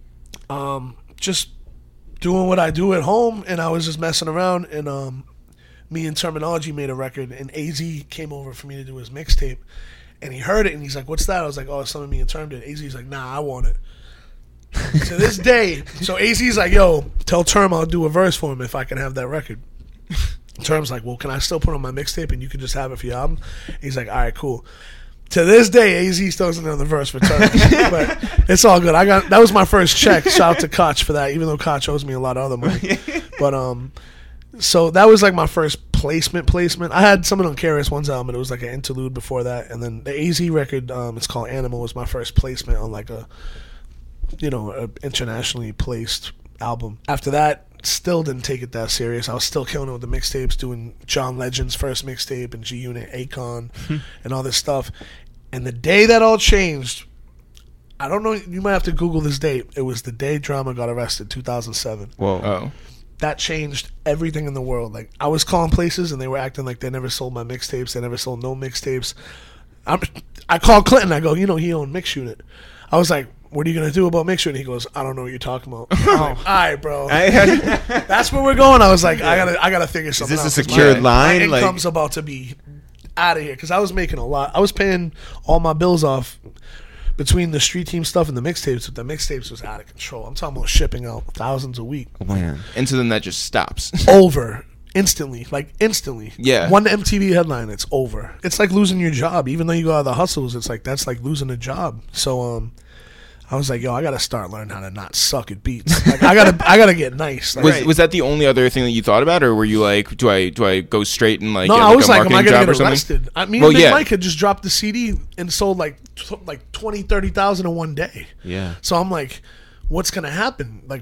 Just doing what I do at home, and I was just messing around, and me and Terminology made a record, and AZ came over for me to do his mixtape, and he heard it, and he's like, what's that? I was like, oh, it's something me and Term did. AZ's like, nah, I want it. To this day, so AZ's like, yo, tell Term I'll do a verse for him if I can have that record. Term's like, well, can I still put on my mixtape and you can just have it for your album? He's like, all right, cool. To this day, AZ still doesn't know the verse for Turks, but it's all good. That was my first check. Shout out to Koch for that, even though Koch owes me a lot of other money. But so that was like my first placement. I had Someone on KRS One's album, and it was like an interlude before that, and then the AZ record, it's called Animal, was my first placement on like a internationally placed album. After that, still didn't take it that serious. I was still killing it with the mixtapes, doing John Legend's first mixtape and G Unit, Akon, and all this stuff. And the day that all changed, I don't know, you might have to Google this date. It was the day Drama got arrested, 2007. Whoa. Oh. That changed everything in the world. Like, I was calling places and they were acting like they never sold my mixtapes. They never sold no mixtapes. I called Clinton. I go, he owned Mix Unit. I was like, what are you going to do about Mix Unit? He goes, I don't know what you're talking about. I'm like, all right, bro. That's where we're going. I was like, I gotta figure something out. Is this a secured line? My income's about to be out of here because I was making a lot. I was paying all my bills off between the street team stuff and the mixtapes. But the mixtapes was out of control. I'm talking about shipping out thousands a week. Oh, man. And so then that just stops. Over. Instantly. Yeah. One MTV headline, it's over. It's like losing your job. Even though you go out of the hustles, it's like that's like losing a job. So I was like, I gotta start learning how to not suck at beats. Like, I gotta get nice. Like, Was that the only other thing that you thought about, or were you like, do I go straight and like no, get I like was a like, am I marketing gonna job or get something? arrested? I mean, Big Mike had just dropped the CD and sold like 20,000-30,000 in one day. Yeah. So I'm like, what's gonna happen? Like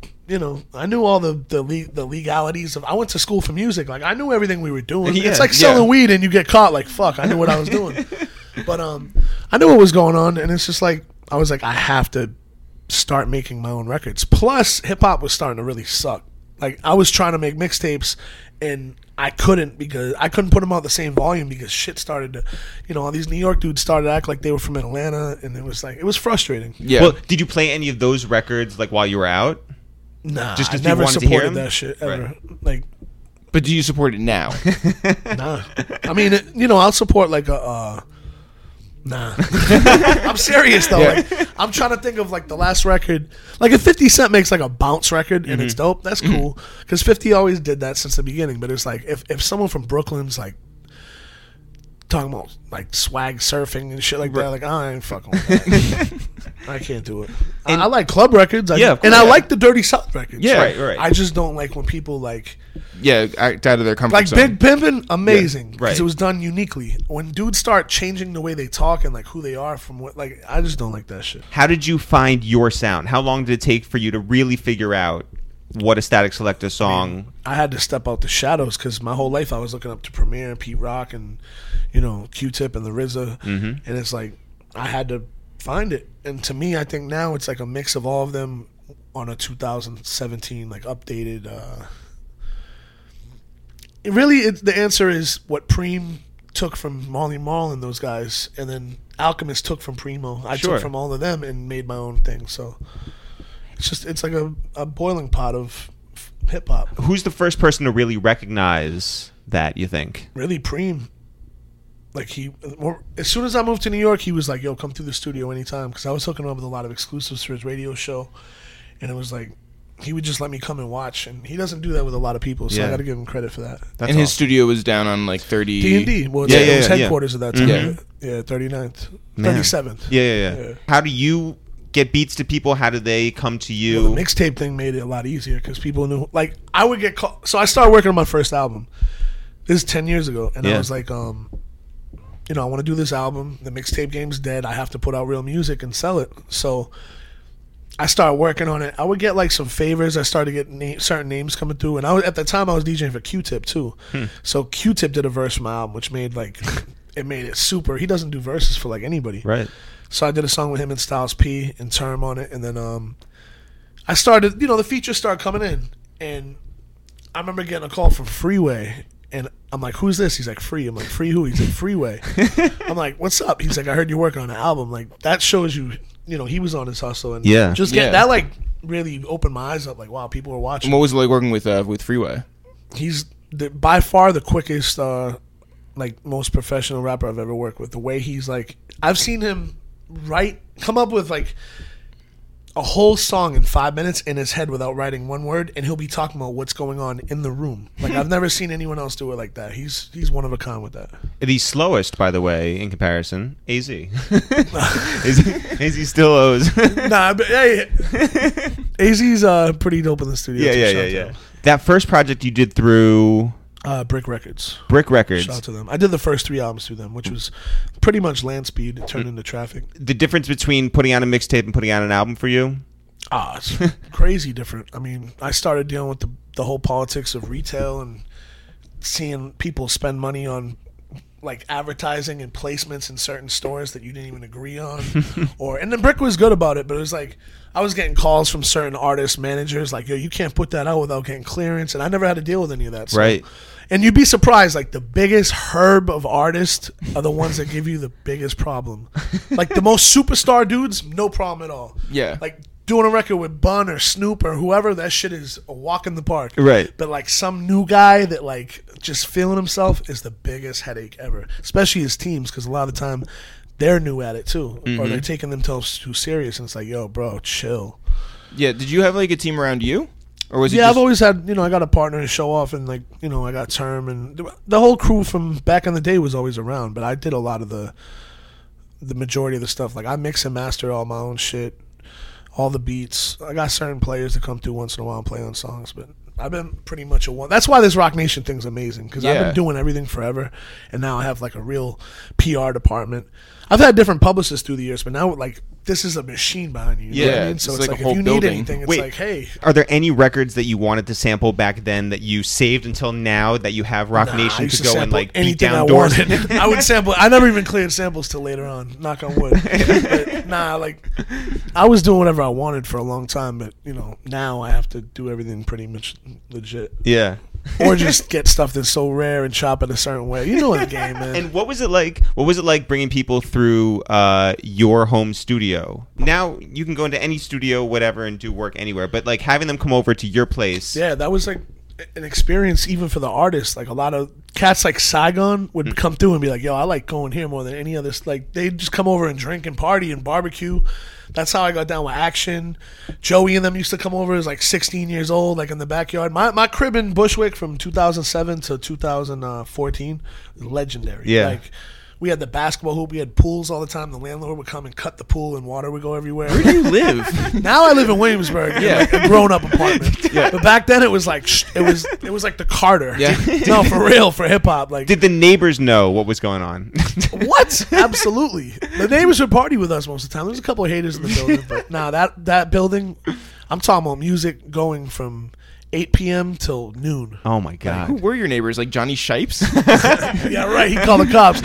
I knew all the legalities of. I went to school for music. Like I knew everything we were doing. Yeah, it's like selling weed and you get caught. Like fuck, I knew what I was doing. But I knew what was going on, and it's just like I was like, I have to start making my own records. Plus, hip hop was starting to really suck. Like I was trying to make mixtapes, and I couldn't because I couldn't put them out the same volume because shit started to, all these New York dudes started to act like they were from Atlanta, and it was frustrating. Yeah. Well, did you play any of those records like while you were out? Nah, Just 'cause I never people wanted to hear supported them? that shit ever. Right. Like, But do you support it now? nah. I mean, I'll support like a. Nah. I'm serious though. Yeah. Like, I'm trying to think of like the last record. Like if 50 Cent makes like a bounce record and it's dope, that's cool. Because 50 always did that since the beginning. But it's like if someone from Brooklyn's like talking about like swag surfing and shit like that, like I ain't fucking with that. I can't do it. I like club records. Yeah, of and I course. like the Dirty South records. Yeah. Right. I just don't like when people like Act out of their comfort like zone. Big Pimpin', amazing because right. it was done uniquely. When dudes start changing the way they talk and like who they are from what, like I just don't like that shit. How did you find your sound? How long did it take for you to really figure out what a Static Selector song? I had to step out the shadows because my whole life I was looking up to Premier and Pete Rock and Q-Tip and the RZA, and it's like I had to find it. And to me, I think now it's like a mix of all of them on a 2017 like updated. The answer is what Preem took from Marley Marl and those guys, and then Alchemist took from Primo. I Sure. took from all of them and made my own thing. So it's like a boiling pot of hip hop. Who's the first person to really recognize that, you think? Really, Preem. Like as soon as I moved to New York, he was like, "Yo, come through the studio anytime," because I was hooking up with a lot of exclusives for his radio show, and it was like he would just let me come and watch, and he doesn't do that with a lot so Yeah. I got to give him credit for that. That's and his awesome. studio was down on like 30. D&D, well, Yeah, it was yeah. headquarters at that time. Yeah. Yeah, 39th, Man. 37th. Yeah. How do you get beats to people? How do they come to you? Well, the mixtape thing made it a lot easier because people knew. Like, I would get called. So I started working on my first album. This is 10 years ago, and I was like, I want to do this album. The mixtape game's dead. I have to put out real music and sell it. So I started working on it. I would get like some favors. I started getting certain names coming through, and at the time I was DJing for Q-Tip too. So Q-Tip did a verse for my album, which made it super. He doesn't do verses for like anybody. Right. So I did a song with him and Styles P and Term on it, and then I started. The features started coming in, and I remember getting a call from Freeway. And I'm like, who's this? He's like, Free. I'm like, Free who? He's like, Freeway. I'm like, what's up? He's like, I heard you're working on an album. Like, that shows you, he was on his hustle. And just get that, like, really opened my eyes up. Like, wow, people were watching. And what was it like working with Freeway? He's by far the quickest, most professional rapper I've ever worked with. The way he's like, I've seen him come up with like a whole song in 5 minutes in his head without writing one word, and he'll be talking about what's going on in the room. Like, I've never seen anyone else do it like that. He's one of a kind with that. The slowest, by the way, in comparison, AZ. AZ still owes. Nah, but hey, AZ's pretty dope in the studio. too. Shout out to him. That first project you did through Brick Records. Brick Records. Shout out to them. I did the first 3 albums through them, which was pretty much land speed. It turned into traffic. The difference between putting out a mixtape and putting out an album for you? It's crazy different. I mean, I started dealing with the whole politics of retail and seeing people spend money on like advertising and placements in certain stores that you didn't even agree on. And then Brick was good about it, but it was like I was getting calls from certain artist managers like, yo, you can't put that out without getting clearance, and I never had to deal with any of that. So. Right. And you'd be surprised, like the biggest herb of artists are the ones that give you the biggest problem. Like the most superstar dudes, no problem at all. Yeah. Like doing a record with Bun or Snoop or whoever, that shit is a walk in the park. Right. But like some new guy that like just feeling himself is the biggest headache ever, especially his teams, because a lot of the time they're new at it too, or they're taking themselves too serious, and it's like, yo, bro, chill. Yeah. Did you have like a team around you, or was it? Yeah, just... I've always had, I got a partner to show off, and like, I got Term, and the whole crew from back in the day was always around. But I did a lot of the majority of the stuff. Like I mix and master all my own shit, all the beats. I got certain players that come through once in a while and play on songs, but I've been pretty much a one. That's why this Rock Nation thing's amazing, because I've been doing everything forever, and now I have like a real PR department. I've had different publicists through the years, but now like this is a machine behind you. You know what I mean? So it's like a if whole you building. need anything, it's like, hey. Are there any records that you wanted to sample back then that you saved until now that you have Rock Nation to go and like beat down doors? I would sample. I never even cleared samples till later on. Knock on wood. But, like I was doing whatever I wanted for a long time, but now I have to do everything pretty much legit. Yeah. Or just get stuff that's so rare and chop it a certain way. You know the game, man. And what was it like? What was it like bringing people through your home studio? Now you can go into any studio, whatever, and do work anywhere. But like having them come over to your place. Yeah, that was like an experience even for the artists. Like a lot of cats like Saigon would come through and be like, yo, I like going here more than any other. Like they'd just come over and drink and party and barbecue. That's how I got down with Action. Joey and them used to come over as like 16 years old, like in the backyard. My crib in Bushwick from 2007 to 2014 was legendary. Yeah. Like we had the basketball hoop. We had pools all the time. The landlord would come and cut the pool, and water would go everywhere. Where do you live? Now I live in Williamsburg, in like a grown-up apartment. Yeah. But back then it was like it was like the Carter. Yeah. No, for real, for hip hop. Like, did the neighbors know what was going on? what? Absolutely. The neighbors would party with us most of the time. There was a couple of haters in the building, but that building, I'm talking about music going from 8 p.m. till noon. Oh my god! Who were your neighbors? Like Johnny Shipes? Yeah, right. He called the cops.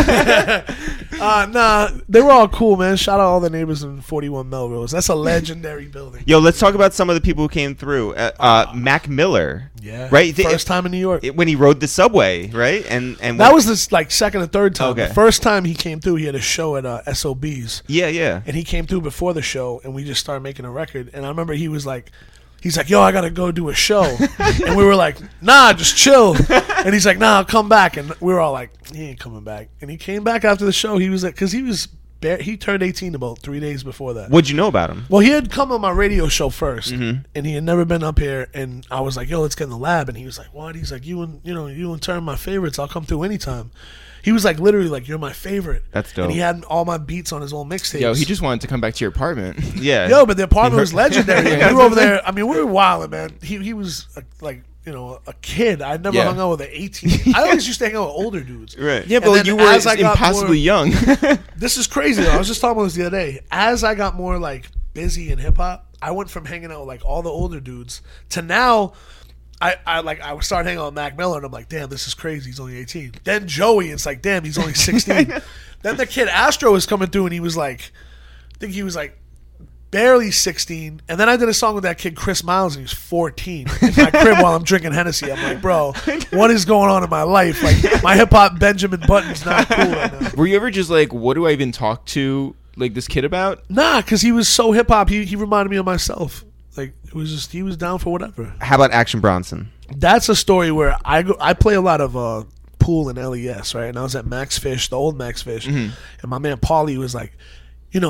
Nah, they were all cool, man. Shout out all the neighbors in 41 Melrose. That's a legendary building. Yo, let's talk about some of the people who came through. Mac Miller. Yeah. Right. First time in New York when he rode the subway, right? And that was this like second or third time. Okay. The first time he came through, he had a show at SOB's. Yeah. And he came through before the show, and we just started making a record. And I remember he's like, yo, I got to go do a show. And we were like, nah, just chill. And he's like, nah, I'll come back. And we were all like, he ain't coming back. And he came back after the show. He was like, because he turned 18 about 3 days before that. What'd you know about him? Well, he had come on my radio show first, and he had never been up here. And I was like, yo, let's get in the lab. And he was like, what? He's like, you and Turn my favorites. I'll come through anytime. He was like, literally like, you're my favorite. That's dope. And he had all my beats on his old mixtapes. Yo, he just wanted to come back to your apartment. Yeah. Yo, but the apartment was legendary. We were over there. I mean, we were wilding, man. He was like, a kid. I never hung out with an 18. I always used to hang out with older dudes. Right. Yeah, but you were impossibly young. This is crazy, though. I was just talking about this the other day. As I got more like busy in hip hop, I went from hanging out with like all the older dudes to now. I started hanging out with Mac Miller, and I'm like, damn, this is crazy. He's only 18. Then Joey, it's like, damn, he's only 16. Then the kid Astro was coming through, and he was like, I think he was like barely 16. And then I did a song with that kid Chris Miles, and he was 14 in my crib while I'm drinking Hennessy. I'm like, bro, what is going on in my life? Like, my hip hop Benjamin Button's not cool right now. Were you ever just like, what do I even talk to like this kid about? Nah, because he was so hip hop. He reminded me of myself. Like, it was just, he was down for whatever. How about Action Bronson? That's a story where I play a lot of pool in LES, right? And I was at Max Fish, the old Max Fish, and my man Paulie was like,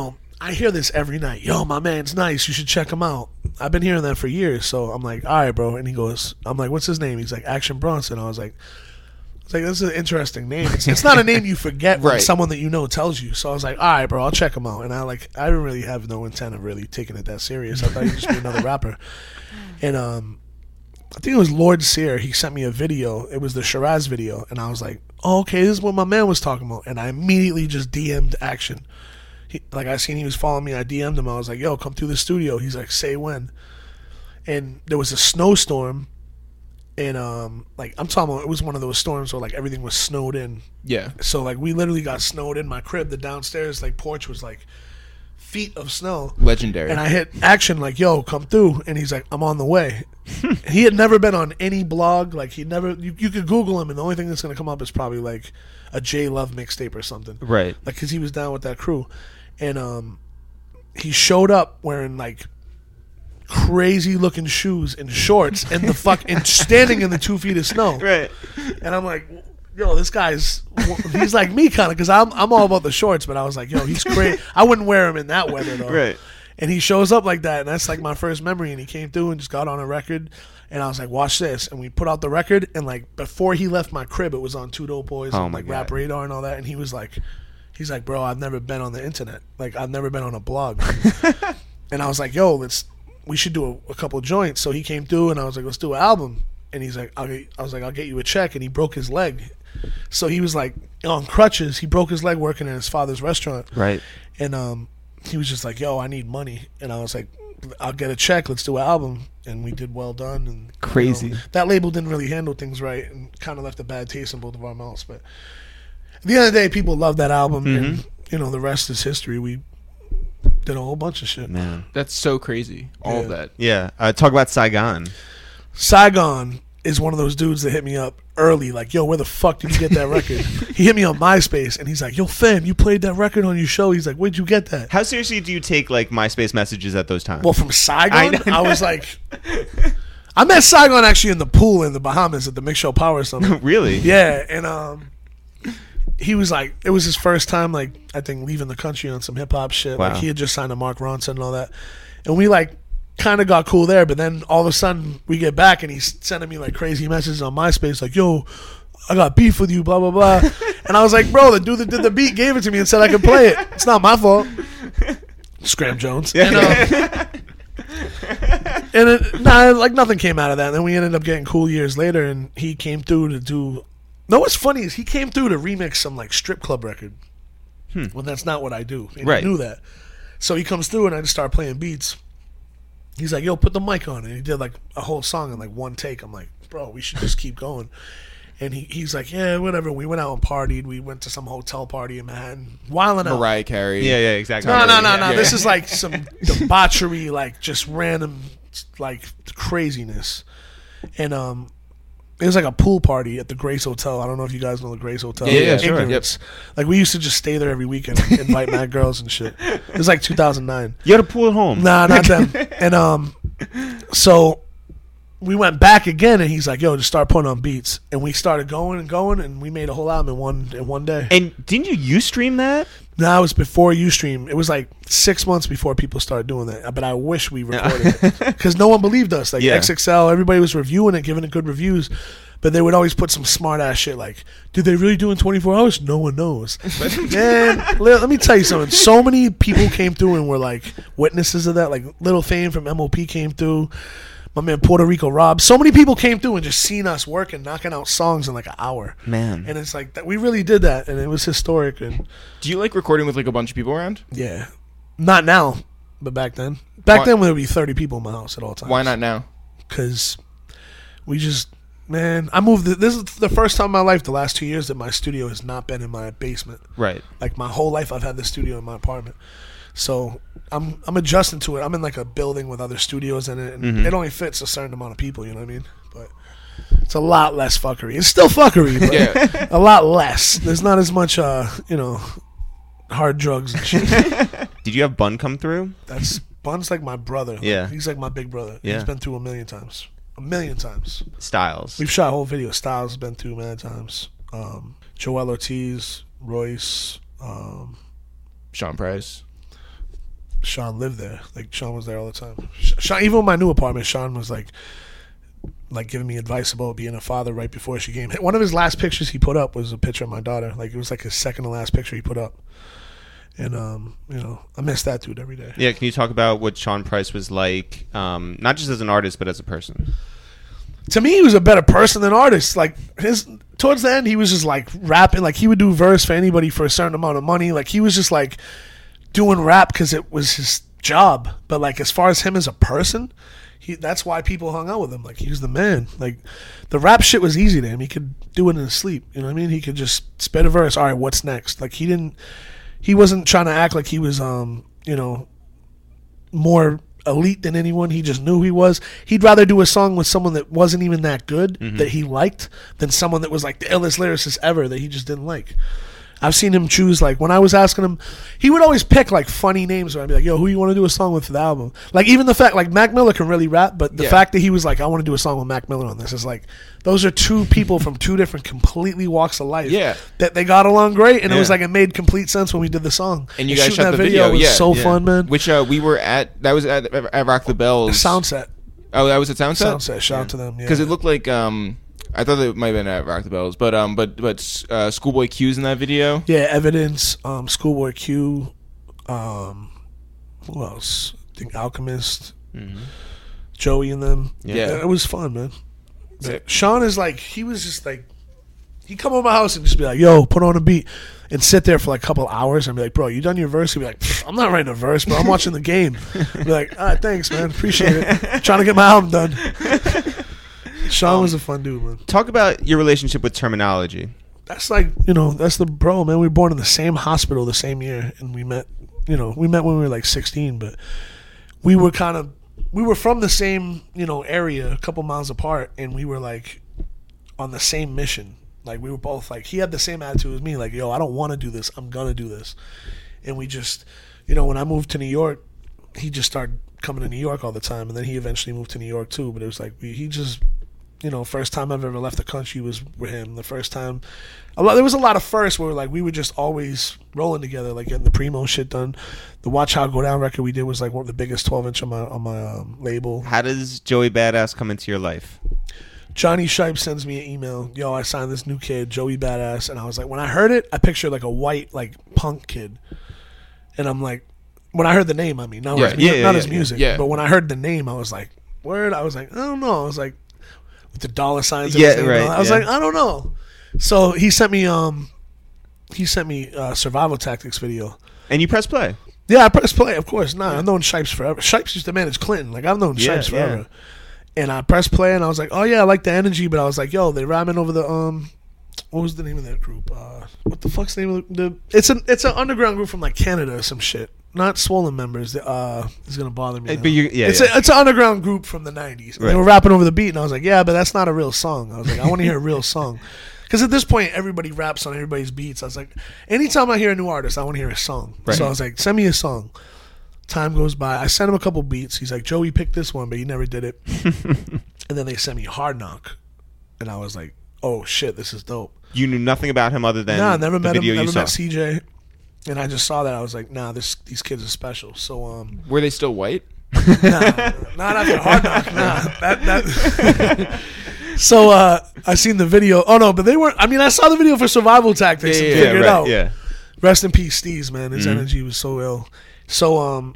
I hear this every night. Yo, my man's nice. You should check him out. I've been hearing that for years. So I'm like, all right, bro. And he goes, I'm like, what's his name? He's like, Action Bronson. I was like, this is an interesting name. It's not a name you forget when Right. someone that you know tells you. So I was like, all right, bro, I'll check him out. And I didn't really have no intent of really taking it that serious. I thought he'd just be another rapper. And I think it was Lord Sear. He sent me a video. It was the Shiraz video. And I was like, oh, okay, this is what my man was talking about. And I immediately just DM'd Action. I seen he was following me. I DM'd him. I was like, yo, come through the studio. He's like, say when. And there was a snowstorm. And I'm talking about, it was one of those storms where like everything was snowed in. Yeah. So like we literally got snowed in. My crib, the downstairs like porch was like feet of snow. Legendary. And I hit Action like, yo, come through. And he's like, I'm on the way. He had never been on any blog. Like he never, you could Google him and the only thing that's going to come up is probably like a J Love mixtape or something. Right. Like, cause he was down with that crew. And he showed up wearing like crazy looking shoes and shorts and and standing in the 2 feet of snow. Right. And I'm like, yo, this he's like me kind of, because I'm all about the shorts, but I was like, yo, he's crazy. I wouldn't wear him in that weather though. Right. And he shows up like that, and that's like my first memory. And he came through and just got on a record, and I was like, watch this. And we put out the record, and like before he left my crib, it was on Two Dope Boys and like Rap Radar and all that. And he's like, bro, I've never been on the internet. Like I've never been on a blog. And I was like, yo, we should do a couple of joints. So he came through, and I was like, let's do an album. And he's like, I'll get you a check. And he broke his leg. So he was like on crutches. He broke his leg working in his father's restaurant. Right. And he was just like, yo, I need money. And I was like, I'll get a check. Let's do an album. And we did Well Done. And Crazy. that label didn't really handle things right and kind of left a bad taste in both of our mouths. But at the end of the day, people love that album. And, the rest is history. We did a whole bunch of shit. Man. That's so crazy. All of that. Yeah. Talk about Saigon. Saigon is one of those dudes that hit me up early, like, yo, where the fuck did you get that record? He hit me on MySpace, and he's like, yo, fam, you played that record on your show. He's like, where'd you get that? How seriously do you take like MySpace messages at those times? Well, from Saigon, I was like, I met Saigon actually in the pool in the Bahamas at the Mix Show Power Summit. Really? Yeah, and he was like, it was his first time, like, I think leaving the country on some hip hop shit. Wow. Like, he had just signed to Mark Ronson and all that, and we like kind of got cool there. But then all of a sudden we get back, and he's sending me like crazy messages on MySpace, like, yo, I got beef with you, blah blah blah. And I was like, bro, the dude that did the beat gave it to me and said I could play it. It's not my fault. Scram Jones. Yeah. And like nothing came out of that. And then we ended up getting cool years later, and he came through to do. No, what's funny is he came through to remix some like strip club record. When that's not what I do. And Right. he knew that. So he comes through, and I just start playing beats. He's like, yo, put the mic on. And he did like a whole song in like one take. I'm like, bro, we should just keep going. And he's like, yeah, whatever. We went out and partied. We went to some hotel party in Manhattan. Wilding out. Mariah Carey. Yeah, exactly. No. Yeah. This is like some debauchery, like just random, like craziness. And it was like a pool party at the Grace Hotel. I don't know if you guys know the Grace Hotel. Yeah, sure. Ignorance. Like we used to just stay there every weekend and invite mad girls and shit. It was like 2009. You had a pool at home. Nah, not them. And so we went back again, and he's like, yo, just start putting on beats. And we started going, and we made a whole album in one day. And didn't you Ustream that? No, it was before Ustream. It was like 6 months before people started doing that. But I wish we recorded it because no one believed us. Like Yeah. XXL, everybody was reviewing it, giving it good reviews. But they would always put some smart ass shit like, did they really do it in 24 hours? No one knows. But man, let me tell you something. So many people came through and were like witnesses of that. Like Little Fame from MOP came through. My man Puerto Rico Rob. So many people came through and just seen us work and knocking out songs in like an hour. Man. And it's like that we really did that, and it was historic. And Do you like recording with like a bunch of people around? yeah, not now, but back then. Back then, there would be 30 people in my house at all times. Why not now? Because we just, man, I moved. This is the first time in my life, the last 2 years, that my studio has not been in my basement. Right. Like my whole life, I've had the studio in my apartment. So I'm adjusting to it. I'm in like a building with other studios in it, and it only fits a certain amount of people. You know what I mean? But it's a lot less fuckery. It's still fuckery, but Yeah. a lot less. There's not as much, hard drugs and shit. Did you have Bun come through? Bun's like my brother. Yeah. He's like my big brother. Yeah. He's been through a million times. Styles. We've shot whole video. Styles has been through many times. Joel Ortiz, Royce, Sean Price. Sean lived there. Like Sean was there all the time. Sean, even in my new apartment, Sean was like giving me advice about being a father right before she came. One of his last pictures he put up was a picture of my daughter. Like it was like his second to last picture he put up. And I miss that dude every day. Yeah, can you talk about what Sean Price was like, not just as an artist but as a person? To me, he was a better person than artist. Like towards the end, he was just like rapping. Like he would do verse for anybody for a certain amount of money. Like he was just like doing rap because it was his job. But like as far as him as a person, that's why people hung out with him. Like he was the man. Like the rap shit was easy to him. He could do it in his sleep. You know what I mean? He could just spit a verse. All right, what's next? Like he wasn't trying to act like he was more elite than anyone. He just knew he was. He'd rather do a song with someone that wasn't even that good that he liked than someone that was like the illest lyricist ever that he just didn't like. I've seen him choose, like, when I was asking him, he would always pick, like, funny names. Where I'd be like, yo, who you want to do a song with for the album? Like, even the fact, like, Mac Miller can really rap, but the fact that he was like, I want to do a song with Mac Miller on this is like, those are two people from two different completely walks of life. Yeah. That they got along great, and it was like, it made complete sense when we did the song. And you guys shot that the video. was Yeah. so fun, man. Which we were at, that was at Rock the Bells. Soundset. Oh, that was at Soundset? Soundset, shout out to them, yeah. Because it looked like, I thought it might have been at Rock the Bells, but Schoolboy Q's in that video. Yeah, Evidence, Schoolboy Q, who else? I think Alchemist, Joey and them. Yeah. It was fun, man. Sean is like, he was just like, he'd come over my house and just be like, yo, put on a beat, and sit there for like a couple hours and be like, bro, you done your verse? He'd be like, I'm not writing a verse, bro. I'm watching the game. I'd be like, all right, thanks, man. Appreciate it. Trying to get my album done. Sean was a fun dude, man. Talk about your relationship with Terminology. That's like, that's the bro, man. We were born in the same hospital the same year, and we met when we were like 16, but we were from the same, area, a couple miles apart, and we were like on the same mission. Like we were both like, he had the same attitude as me, like, yo, I don't want to do this, I'm gonna do this. And we just, when I moved to New York, he just started coming to New York all the time, and then he eventually moved to New York too, but it was like, he just, first time I've ever left the country was with him. The first time, there was a lot of firsts where like we were just always rolling together, like getting the Primo shit done. The Watch How Go Down record we did was like one of the biggest 12-inch on my label. How does Joey Badass come into your life? Johnny Shipe sends me an email. Yo, I signed this new kid, Joey Badass, and I was like, when I heard it, I pictured like a white like punk kid, and I'm like, when I heard the name, I mean, not his music, but when I heard the name, I was like, word. I was like, I don't know. I was like, with the dollar signs. Yeah, right. I was like, I don't know. So he sent me Survival Tactics video. And you press play. Yeah, I pressed play, of course. I've known Shipes forever. Shipes used to manage Clinton. Like, I've known Shipes forever. Yeah. And I pressed play, and I was like, oh, yeah, I like the energy, but I was like, yo, they rhyming over the, what was the name of that group? What the fuck's the name of the it's an underground group from, like, Canada or some shit. Not Swollen members. It's gonna bother me. But it's an underground group from the '90s. Right. They were rapping over the beat, and I was like, "Yeah, but that's not a real song." I was like, "I want to hear a real song," because at this point, everybody raps on everybody's beats. I was like, anytime I hear a new artist, I want to hear a song. Right. So I was like, "Send me a song." Time goes by. I sent him a couple beats. He's like, "Joey picked this one, but he never did it." And then they sent me Hard Knock, and I was like, "Oh shit, this is dope." You knew nothing about him other than never the met video him. Never you saw. met CJ. And I just saw that. I was like, nah, these kids are special. So were they still white? Nah, not after Hard Knock. Nah. So I seen the video. Oh no, but they weren't. I mean, I saw the video for Survival Tactics and figured it out. Yeah. Rest in peace, Steez, man. His energy was so ill. So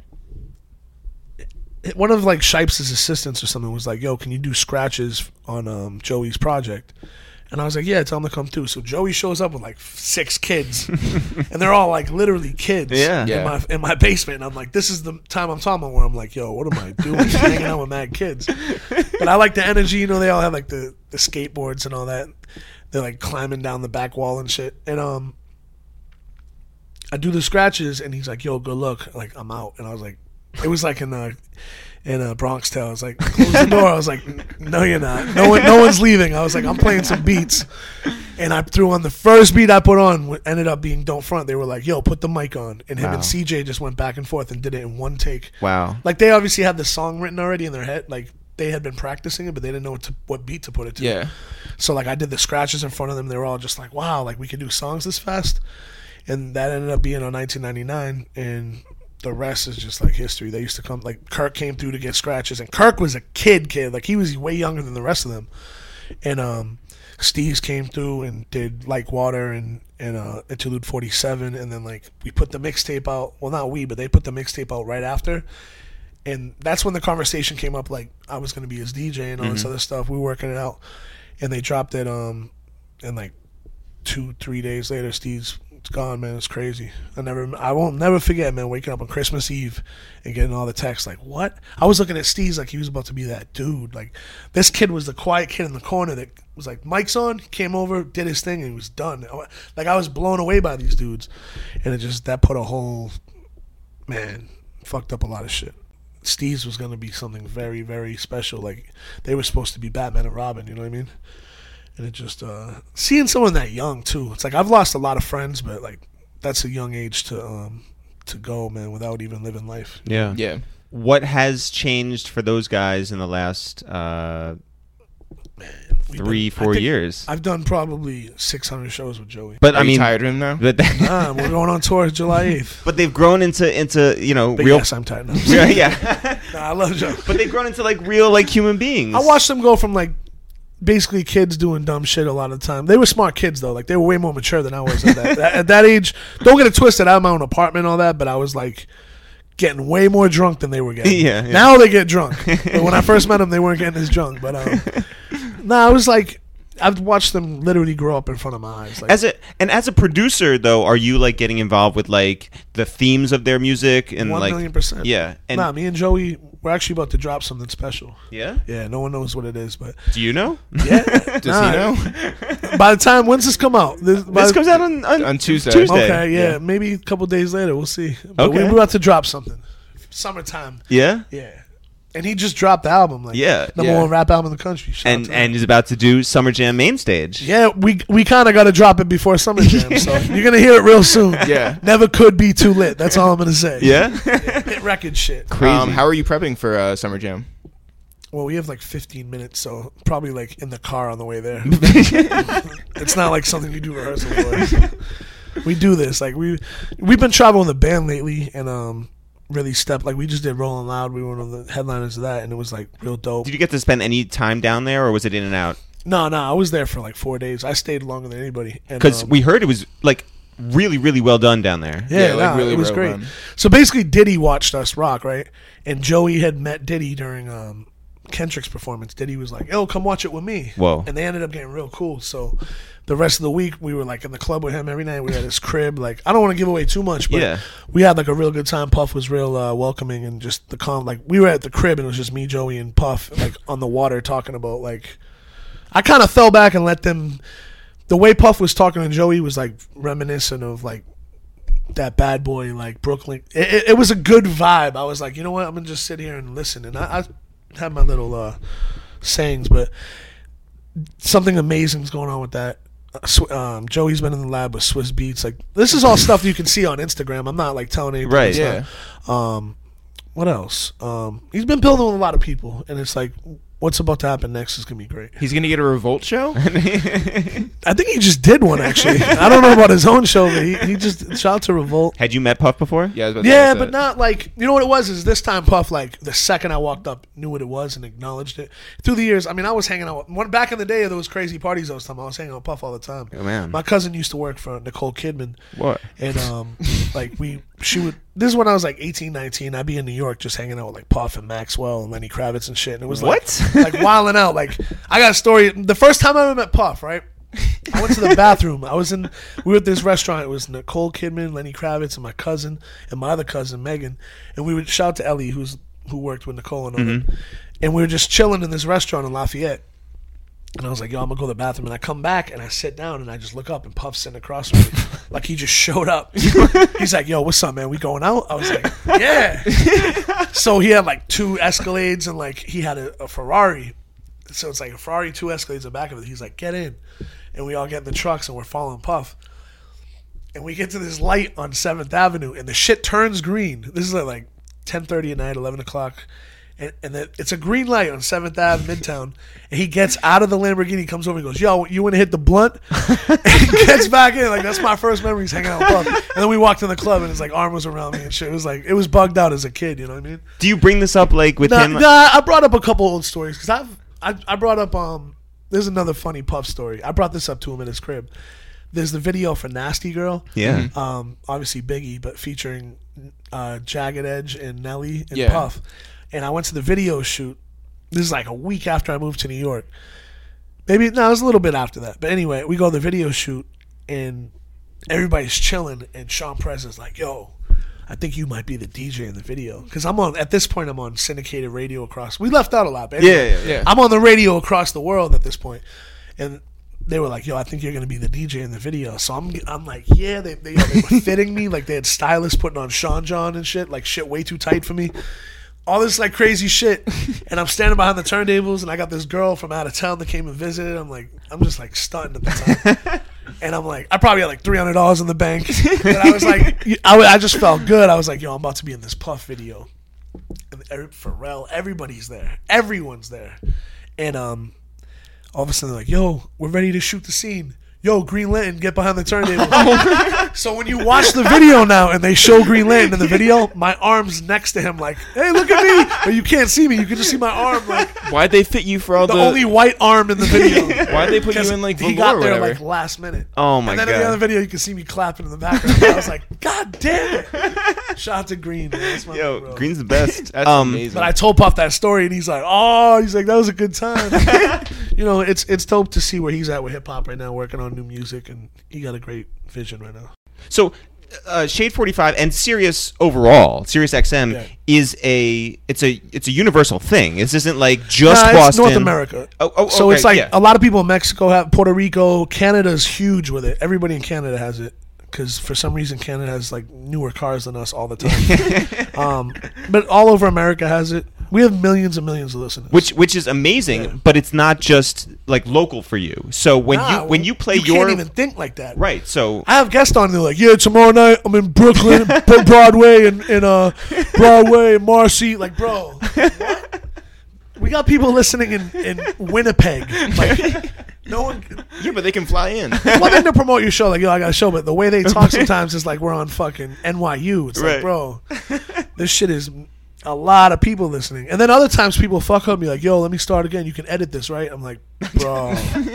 one of like Shipes' assistants or something was like, yo, can you do scratches on Joey's project? And I was like, yeah, tell him to come through. So Joey shows up with like 6 kids. And they're all like literally kids in my basement. And I'm like, this is the time I'm talking about where I'm like, yo, what am I doing? Hanging out with mad kids. But I like the energy. They all have like the skateboards and all that. They're like climbing down the back wall and shit. And I do the scratches and he's like, yo, good luck. Like, I'm out. And I was like, it was like in Bronx Tale. I was like, close the door. I was like, no, you're not. No one's leaving. I was like, I'm playing some beats. And I threw on the first beat I put on, ended up being Don't Front. They were like, yo, put the mic on. And him and CJ just went back and forth and did it in one take. Wow. Like, they obviously had the song written already in their head. Like, they had been practicing it, but they didn't know what beat to put it to. Yeah. So, like, I did the scratches in front of them. They were all just like, wow, like, we could do songs this fast. And that ended up being on 1999. And the rest is just like history. They used to come, like Kirk came through to get scratches, and Kirk was a kid, like he was way younger than the rest of them. And Steve's came through and did Like Water and Interlude 47, and then like we put the mixtape out. Well, not we, but they put the mixtape out right after. And that's when the conversation came up, like I was going to be his DJ and all this other stuff. We were working it out, and they dropped it. And like 2-3 days later, Steve's gone, man. It's crazy. I won't never forget, man. Waking up on Christmas Eve and getting all the texts, like what? I was looking at Steve's like he was about to be that dude. Like this kid was the quiet kid in the corner that was like, mic's on, came over, did his thing, and he was done. Like I was blown away by these dudes, and that put a whole fucked up a lot of shit. Steve's was going to be something very, very special. Like, they were supposed to be Batman and Robin, you know what I mean? And it just, seeing someone that young, too. It's like, I've lost a lot of friends, but, like, that's a young age to go, man, without even living life. Yeah. Yeah. What has changed for those guys in the last 3-4 years? I've done probably 600 shows with Joey. But Are I you mean, tired of him now? but We're going on tour July 8th. but they've grown into But real. yes, I'm tired now. Yeah. Nah, I love Joe. But they've grown into like real like human beings. I watched them go from like basically kids doing dumb shit a lot of the time. They were smart kids though. Like they were way more mature than I was at that. At that age. Don't get it twisted. I had my own apartment and all that, but I was like getting way more drunk than they were getting. Yeah. Now they get drunk. But when I first met them, they weren't getting as drunk. But I was like, I've watched them literally grow up in front of my eyes. Like, As a producer though, are you like getting involved with like the themes of their music and 1,000,000%. Yeah. And me and Joey, we're actually about to drop something special. yeah. Yeah, no one knows what it is, but Do you know? yeah. Does he know? By the time, when's this come out? This comes out on Tuesday. Okay, yeah, maybe a couple days later, we'll see. But Okay. we're about to drop something. Summertime. Yeah. Yeah. And he just dropped the album, like Yeah. number Yeah. one rap album in the country. Shout out to him. And is about to do Summer Jam main stage. yeah, we kind of got to drop it before Summer Jam, so you're gonna hear it real soon. Yeah. Never could be too lit. That's all I'm gonna say. Yeah. Hit record shit. Crazy. How are you prepping for Summer Jam? Well, we have like 15 minutes, so probably like in the car on the way there. It's not like something you do rehearsal for. We do this like we've been traveling the band lately, and really stepped like we just did Rolling Loud. We were one of the headliners of that, and it was like real dope. Did you get to spend any time down there, or was it in and out? No, I was there for like 4 days. I stayed longer than anybody. Because we heard it was like really, really well done down there. Yeah, like, really it was well great. done. So basically, Diddy watched us rock, right? And Joey had met Diddy during Kendrick's performance. Diddy was like, "Yo, come watch it with me." Whoa. And they ended up getting real cool. So the rest of the week, we were like in the club with him every night. We were at his crib. Like, I don't want to give away too much, but Yeah. we had like a real good time. Puff was real welcoming, and just the like we were at the crib, and it was just me, Joey, and Puff like on the water talking about like. I kind of fell back and let them. The way Puff was talking to Joey was like reminiscent of like that Bad Boy, like Brooklyn. It was a good vibe. I was like, you know what? I'm gonna just sit here and listen. And I had my little sayings, but something amazing is going on with that. Joey's been in the lab with Swiss Beats. Like this is all stuff you can see on Instagram. I'm not like telling anybody. Right. It's Yeah. not. What else? He's been building with a lot of people, and it's like. What's about to happen next is going to be great. He's gonna get a Revolt show. I think he just did one, actually. I don't know about his own show, but he just shout out to Revolt. Had you met Puff before? Yeah, I was about to Yeah, ask but that. not like, you know what it was? Is this time Puff, like, the second I walked up, knew what it was and acknowledged it. Through the years, I mean, I was hanging out back in the day of those crazy parties I was talking about, I was hanging out with Puff all the time. Oh, man. My cousin used to work for Nicole Kidman. What? And, like, this is when I was like 18, 19. I'd be in New York just hanging out with like Puff and Maxwell and Lenny Kravitz and shit. And it was like, What? like wilding out. Like, I got a story. The first time I ever met Puff, right? I went to the bathroom. We were at this restaurant. It was Nicole Kidman, Lenny Kravitz, and my cousin, and my other cousin, Megan. And we would shout to Ellie, who worked with Nicole and all that. And we were just chilling in this restaurant in Lafayette. And I was like, yo, I'm going to go to the bathroom. And I come back and I sit down and I just look up and Puff's sitting across from me. Like he just showed up. He's like, yo, what's up, man? We going out? I was like, yeah. So he had like 2 Escalades and like he had a Ferrari. So it's like a Ferrari, 2 Escalades in the back of it. He's like, get in. And we all get in the trucks and we're following Puff. And we get to this light on 7th Avenue and the shit turns green. This is at like 10:30 at night, 11 o'clock. And then it's a green light on 7th Ave, Midtown. And he gets out of the Lamborghini, comes over and goes, yo, you want to hit the blunt? And he gets back in. Like, that's my first memories hanging out with Puff. And then we walked in the club, and his like arm was around me and shit. It was like, it was bugged out as a kid, you know what I mean? Do you bring this up like with him? Nah, I brought up a couple old stories because I brought up there's another funny Puff story. I brought this up to him in his crib. There's the video for Nasty Girl. Yeah. Obviously Biggie, but featuring Jagged Edge and Nelly and Yeah. Puff. And I went to the video shoot. This is like a week after I moved to New York. It was a little bit after that. But anyway, we go to the video shoot, and everybody's chilling, and Sean Prez is like, yo, I think you might be the DJ in the video. Because at this point, I'm on syndicated radio across. We left out a lot, but anyway, Yeah. I'm on the radio across the world at this point. And they were like, yo, I think you're going to be the DJ in the video. So I'm like, yeah, they were fitting me. Like, they had stylists putting on Sean John and shit. Like, shit way too tight for me. All this, like, crazy shit. And I'm standing behind the turntables, and I got this girl from out of town that came and visited. I'm just, like, stunting at the time. And I'm like, I probably had, like, $300 in the bank. And I was like, I just felt good. I was like, yo, I'm about to be in this Puff video. And Pharrell, everybody's there. Everyone's there. And, all of a sudden, they're like, yo, we're ready to shoot the scene. Yo, Green Lantern, get behind the turntable. So when you watch the video now and they show Green Lantern in the video, my arm's next to him like, hey, look at me. But you can't see me. You can just see my arm. Like, Why'd they fit you for all the only white arm in the video. Why'd they put you in like he velour got or there whatever? like last minute. Oh my And then in the God. other video, you can see me clapping in the background. I was like, God damn it. Shout out to Green, man. That's my Yo, bro. Green's the best. That's amazing. But I told Puff that story, and he's like, "Oh, that was a good time." You know, it's dope to see where he's at with hip hop right now, working on new music, and he got a great vision right now. So, Shade 45 and Sirius overall, Sirius XM Yeah. is it's a universal thing. This isn't like just Nah, Boston. it's North America. Oh, So okay, it's like yeah. a lot of people in Mexico have Puerto Rico. Canada's huge with it. Everybody in Canada has it because for some reason Canada has like newer cars than us all the time. But all over America has it. We have millions and millions of listeners. which is amazing, Yeah. but it's not just like local for you. So when you play you your can't even think like that. right, so I have guests on. They're like, yeah, tomorrow night I'm in Brooklyn, Broadway, and Broadway, and Marcy. Like, bro, what? We got people listening in Winnipeg. Like, no one. yeah, but they can fly in. One thing to promote your show, like, yo, I got a show, but the way they talk sometimes is like we're on fucking NYU. It's Right. like, bro, this shit is a lot of people listening. And then other times people fuck up and be like, yo, let me start again. You can edit this, right? I'm like, bro.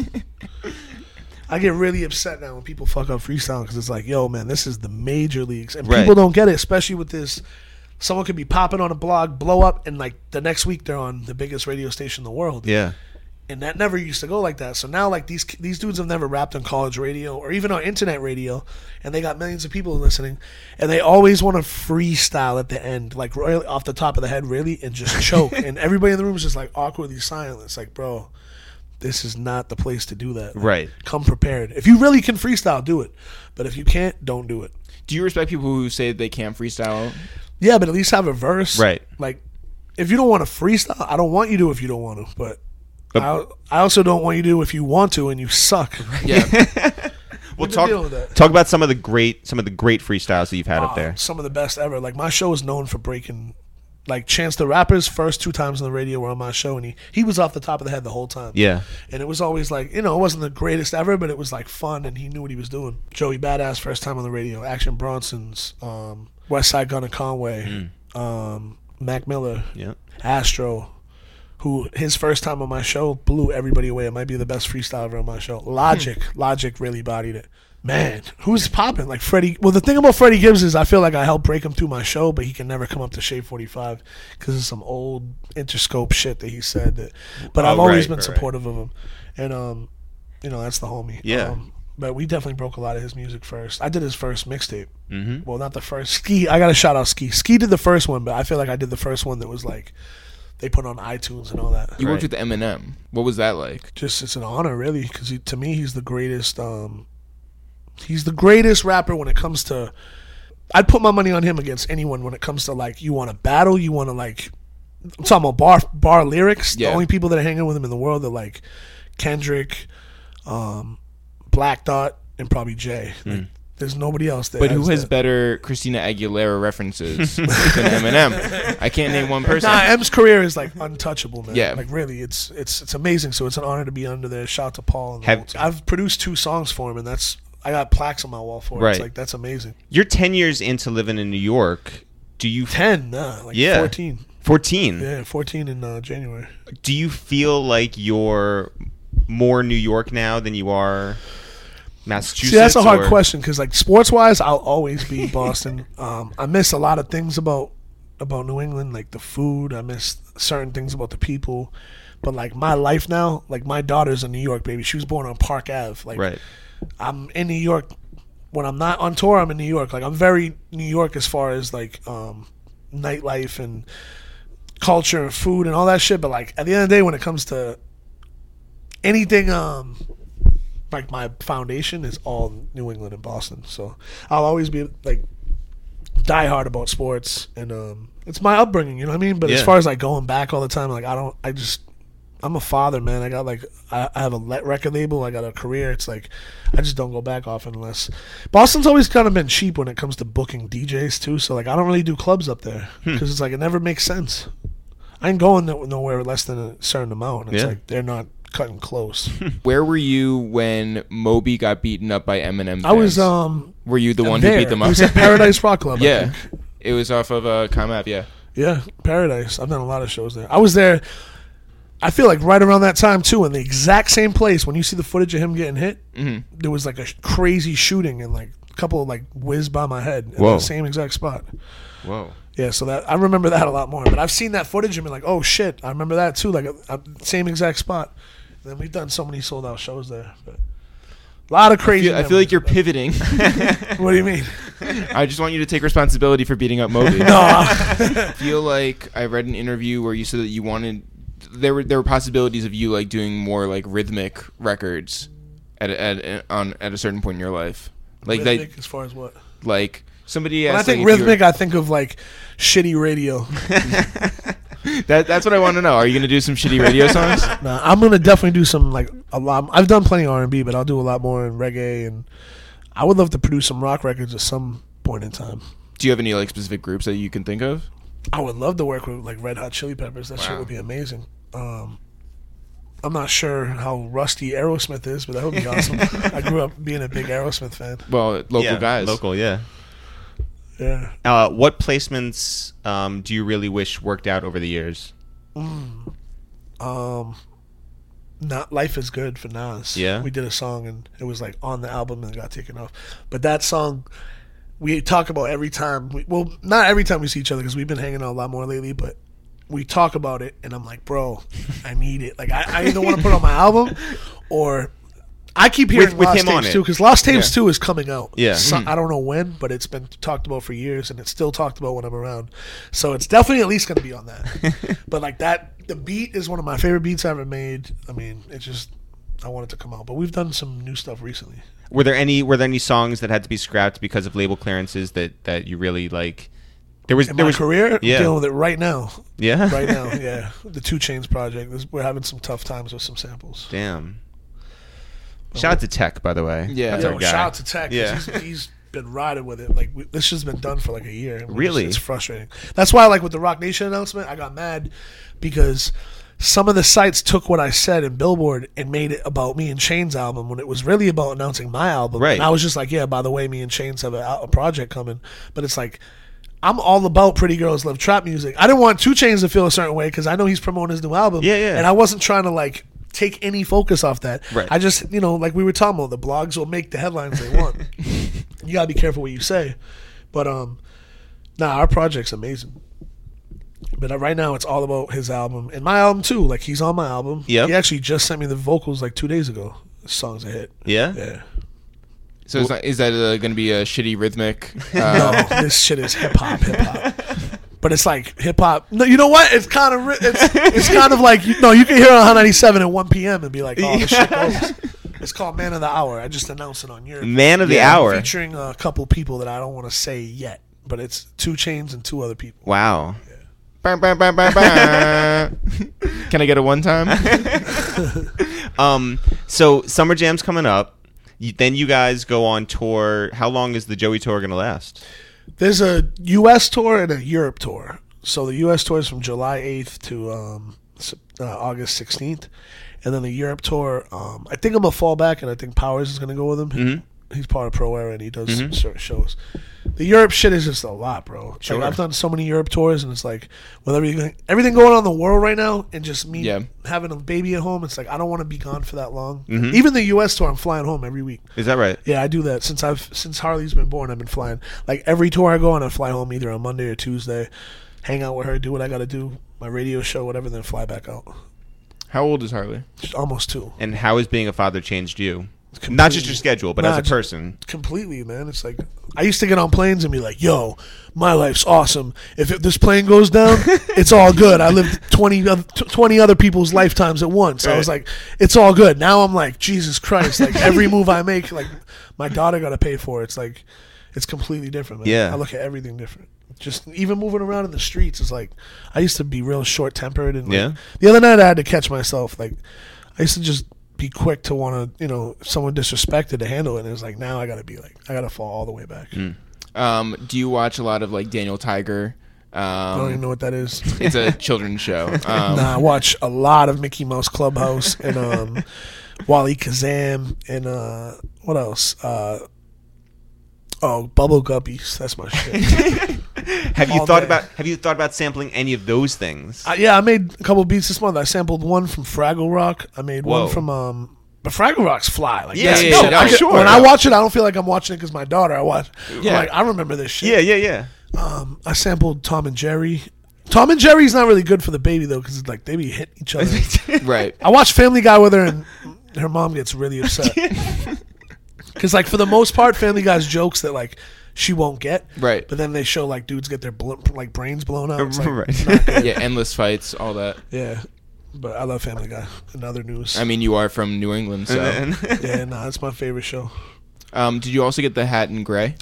I get really upset now when people fuck up freestyle because it's like, yo, man, this is the major leagues. And Right. people don't get it, especially with this. Someone could be popping on a blog, blow up, and like the next week they're on the biggest radio station in the world. yeah. And that never used to go like that. So now, like, these dudes have never rapped on college radio or even on internet radio, and they got millions of people listening, and they always want to freestyle at the end, like really off the top of the head, really, and just choke. And everybody in the room is just like awkwardly silent. It's like, bro, this is not the place to do that. Like, Right. come prepared. If you really can freestyle, do it. But if you can't, don't do it. Do you respect people who say they can't freestyle? Yeah, but at least have a verse. Right. Like, if you don't want to freestyle, I don't want you to if you don't want to, but I also don't want you to if you want to and you suck. Yeah. We'll What's the deal with that? talk about some of the great freestyles that you've had up there. Some of the best ever. Like, my show is known for breaking. Like, Chance the Rapper's first 2 times on the radio were on my show, and he was off the top of the head the whole time. Yeah. And it was always like, it wasn't the greatest ever, but it was like fun, and he knew what he was doing. Joey Badass, first time on the radio. Action Bronson's, West Side Gun and Conway, Mac Miller, Yeah. Astro, who his first time on my show blew everybody away. It might be the best freestyle ever on my show. Logic really bodied it. Man, who's popping? Like Freddie. Well, the thing about Freddie Gibbs is I feel like I helped break him through my show, but he can never come up to Shade 45 because of some old Interscope shit that he said. But I've always been supportive of him, and that's the homie. Yeah. But we definitely broke a lot of his music first. I did his first mixtape. Mm-hmm. Well, not the first. Ski. I got to shout out Ski. Ski did the first one, but I feel like I did the first one that was like they put on iTunes and all that. You worked with Eminem. What was that like? Just it's an honor, really, because to me he's the greatest. He's the greatest rapper when it comes to. I'd put my money on him against anyone when it comes to like you want to battle, you want to like. I'm talking about bar lyrics. Yeah. The only people that are hanging with him in the world are like Kendrick, Black Dot, and probably Jay. Like, There's nobody else there. But who has better Christina Aguilera references than Eminem? I can't name one person. Nah, M's career is like untouchable, man. Yeah. Like really, it's amazing. So it's an honor to be under there. Shout out to Paul. And Have- I've produced 2 songs for him, and I got plaques on my wall for it. Right. It's like that's amazing. You're 10 years into living in New York. Do you 10, nah, like Yeah. 14. 14? Yeah, 14 in January. Do you feel like you're more New York now than you are Massachusetts? See, that's a hard or- question because, like, sports-wise, I'll always be Boston. I miss a lot of things about New England, like the food. I miss certain things about the people. But, like, my life now, like, my daughter's a New York baby. She was born on Park Ave. Like, Right. I'm in New York. When I'm not on tour, I'm in New York. Like, I'm very New York as far as, like, nightlife and culture and food and all that shit. But, like, at the end of the day, when it comes to anything, like, my foundation is all New England and Boston. So I'll always be, like, diehard about sports. And it's my upbringing, you know what I mean? But as Yeah. far as, like, going back all the time, like, I'm a father, man. I got I have a record label. I got a career. It's like I just don't go back often unless Boston's always kind of been cheap when it comes to booking DJs too. So like I don't really do clubs up there because it's like it never makes sense. I ain't going nowhere less than a certain amount. It's Yeah. like they're not cutting close. Where were you when Moby got beaten up by Eminem fans? I was Were you the one there. who beat them It up? was at Paradise Rock Club. I Yeah. think. It was off of Comap, yeah. Yeah, Paradise. I've done a lot of shows there. I was there. I feel like right around that time too, in the exact same place. When you see the footage of him getting hit, there was like a crazy shooting and like a couple of like whizzed by my head in Whoa. the same exact spot. Whoa. Yeah, so that I remember that a lot more. But I've seen that footage and been like, oh shit, I remember that too. Like same exact spot. And then we've done so many sold out shows there. But a lot of crazy. I feel like you're memories. pivoting. What do you mean? I just want you to take responsibility for beating up Moby. No. I feel like I read an interview where you said that you wanted there were possibilities of you like doing more like rhythmic records at a certain point in your life. Like Rhythmic as far as what? like somebody When I asked think like, if you were- rhythmic, I think of like shitty radio. That's what I want to know. Are you gonna do some shitty radio songs? Nah, I'm gonna definitely do some like a lot. I've done plenty of R&B, but I'll do a lot more in reggae, and I would love to produce some rock records at some point in time. Do you have any like specific groups that you can think of? I would love to work with like Red Hot Chili Peppers. That shit Wow. would be amazing. I'm not sure how rusty Aerosmith is, but that would be awesome. I grew up being a big Aerosmith fan. Well, local Yeah, guys. Local, yeah. Yeah. What placements do you really wish worked out over the years? Not Life is Good for Nas. Yeah? We did a song and it was like on the album and it got taken off. But that song we talk about every time. Not every time we see each other because we've been hanging out a lot more lately, but we talk about it and I'm like, bro, I need it. Like I either want to put it on my album or I keep hearing With Lost him on Tapes it. too because Lost Tapes Yeah. 2 is coming out. Yeah. So, I don't know when, but it's been talked about for years and it's still talked about when I'm around. So it's definitely at least going to be on that. But like the beat is one of my favorite beats I ever made. I mean, it's just I want it to come out. But we've done some new stuff recently. Were there any songs that had to be scrapped because of label clearances that you really like? There was In my career, yeah. I'm dealing with it right now. Yeah. Right now, yeah. The 2 Chainz project. We're having some tough times with some samples. Damn. Shout out to Tech, by the way. Yeah. That's Yo, our guy. shout out to Tech. 'Cause Yeah. he's been riding with it. Like this has been done for like a year. And Really? it's frustrating. That's why, like with the Rock Nation announcement, I got mad because some of the sites took what I said in Billboard and made it about me and Shane's album when it was really about announcing my album. Right. And I was just like, yeah, by the way, me and Shane's have a project coming. But it's like, I'm all about Pretty Girls Love Trap Music. I didn't want 2 Chainz to feel a certain way because I know he's promoting his new album. Yeah, yeah. And I wasn't trying to like take any focus off that. Right. I just, like we were talking about, the blogs will make the headlines they want. You gotta be careful what you say. But our project's amazing. But right now it's all about his album and my album too. Like he's on my album. Yep. He actually just sent me the vocals like 2 days ago. The song's a hit. Yeah? Yeah. So is that going to be a shitty rhythmic? No, this shit is hip hop. But it's like hip hop. No, you know what? It's kind of it's kind of like you can hear it on Hot 97 at 1 p.m. and be like, oh, this shit goes. It's called Man of the Hour. I just announced it on your Man of the Hour. featuring a couple people that I don't want to say yet, but it's 2 Chainz and 2 other people. Wow. Bam, bam, bam, bam, bam. Can I get a one time? So Summer Jam's coming up. Then you guys go on tour. How long is the Joey tour going to last? There's a U.S. tour and a Europe tour. So the U.S. tour is from July 8th to August 16th. And then the Europe tour, I think I'm going to fall back, and I think Powers is going to go with him. Mm-hmm. He's part of Pro Era, and he does certain shows. The Europe shit is just a lot, bro. Sure. Like, I've done so many Europe tours, and it's like, with everything going on in the world right now, and just me having a baby at home, it's like, I don't want to be gone for that long. Mm-hmm. Even the U.S. tour, I'm flying home every week. Is that right? Yeah, I do that. Since Harley's been born, I've been flying. Like, every tour I go on, I fly home either on Monday or Tuesday, hang out with her, do what I got to do, my radio show, whatever, then fly back out. How old is Harley? She's almost 2. And how has being a father changed you? Not just your schedule, but as a person. Completely, man. It's like, I used to get on planes and be like, yo, my life's awesome. If this plane goes down, it's all good. I lived 20 other people's lifetimes at once. I was like, it's all good. Now I'm like, Jesus Christ. Like, every move I make, like, my daughter got to pay for it. It's like, it's completely different, man. Yeah. I look at everything different. Just even moving around in the streets is like, I used to be real short-tempered. And like, the other night I had to catch myself. Like, I used to just be quick to want to, if someone disrespected, to handle it. And it was like, now I got to fall all the way back. Do you watch a lot of like Daniel Tiger? I don't even know what that is. It's a children's show. Nah, I watch a lot of Mickey Mouse Clubhouse and Wally Kazam and what else? Bubble Guppies. That's my shit. Have you thought about sampling any of those things? Yeah, I made a couple beats this month. I sampled one from Fraggle Rock. I made one from but Fraggle Rock's fly. Like, sure. When I watch it, I don't feel like I'm watching it because my daughter. I'm like, I remember this shit. Yeah. I sampled Tom and Jerry. Tom and Jerry's not really good for the baby though, because like they be hitting each other. Right. I watched Family Guy with her, and her mom gets really upset. Because like for the most part, Family Guy's jokes that like she won't get. Right. But then they show like dudes get their brains blown out. It's, like, right. not good. Yeah, endless fights, all that. Yeah. But I love Family Guy. In other news. I mean, you are from New England, so. Yeah, it's my favorite show. Did you also get the hat in gray?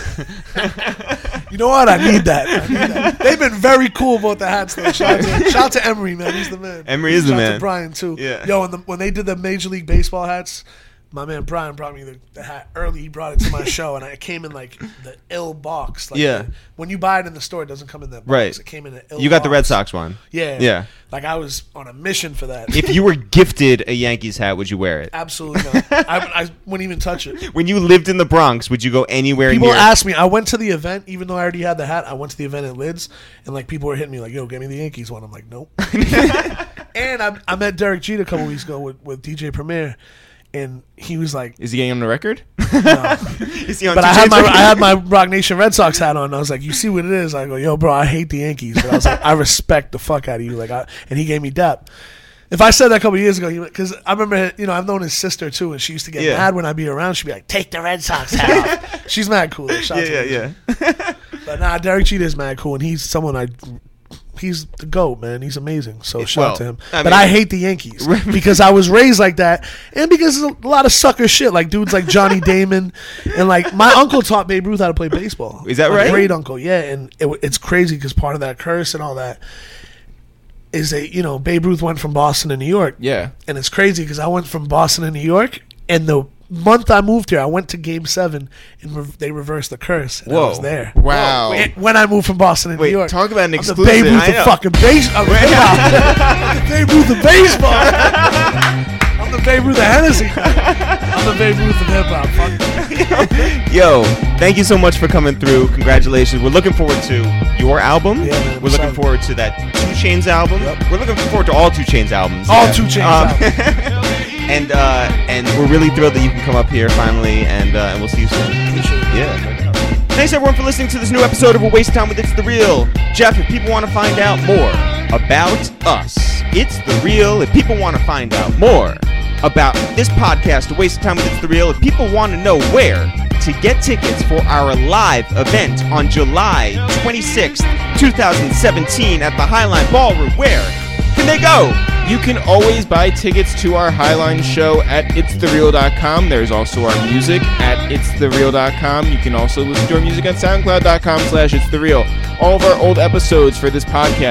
You know what? I need that. They've been very cool about the hats, though. Shout out to Emery, man. He's the man. Emery is the man. Shout out to Brian, too. Yeah. Yo, when they did the Major League Baseball hats, my man Brian brought me the hat early. He brought it to my show, and it came in like the ill box. Like when you buy it in the store, it doesn't come in that box. Right. It came in an ill You got the box. Red Sox one. Yeah. Like I was on a mission for that. If you were gifted a Yankees hat, would you wear it? Absolutely not. I wouldn't even touch it. When you lived in the Bronx, would you go anywhere People near? asked me. I went to the event, even though I already had the hat. I went to the event at Lids, and like people were hitting me like, "Yo, get me the Yankees one." I'm like, "Nope." And I met Derek Jeter a couple weeks ago with DJ Premier, and he was like, Is he getting on the record? "No." Is he on But two I chains? had my Rock Nation Red Sox hat on. And I was like, "You see what it is?" I go, "Yo, bro, I hate the Yankees." But I was like, "I respect the fuck out of you." Like, and he gave me dap. If I said that a couple years ago, because I remember, I've known his sister too, and she used to get mad when I'd be around. She'd be like, "Take the Red Sox hat off." She's mad cool. Shout out to her. But nah, Derek Jeter's mad cool, and he's someone he's the GOAT, man. He's amazing. So shout out to him. But I hate the Yankees because I was raised like that, and because there's a lot of sucker shit, like dudes like Johnny Damon, and like my uncle taught Babe Ruth how to play baseball. Is that my right? Great uncle, yeah. And it's crazy because part of that curse and all that is that Babe Ruth went from Boston to New York. Yeah. And it's crazy because I went from Boston to New York, and the month I moved here, I went to Game 7, and they reversed the curse. And I was there. Wow. When I moved from Boston to New York. Talk about an I'm exclusive. the Babe Ruth of fucking baseball. I'm the Babe Ruth of baseball. I'm the Babe Ruth of Hennessy. I'm the Babe Ruth of hip-hop. Fuck. Yo, thank you so much for coming through. Congratulations. We're looking forward to your album. Yeah, man, we're looking forward to that 2 Chainz album. Yep. We're looking forward to all 2 Chainz albums. All 2 Chainz albums. And we're really thrilled that you can come up here finally, and we'll see you soon. Yeah. Thanks everyone for listening to this new episode of A Waste of Time with It's The Real. Jeff, if people want to find out more about us, It's The Real. If people want to find out more about this podcast, A Waste of Time with It's The Real, if people want to know where to get tickets for our live event on July 26th, 2017 at the Highline Ballroom, where can they go? You can always buy tickets to our Highline show at itsthereal.com. There's also our music at itsthereal.com. You can also listen to our music on soundcloud.com/itsthereal. All of our old episodes for this podcast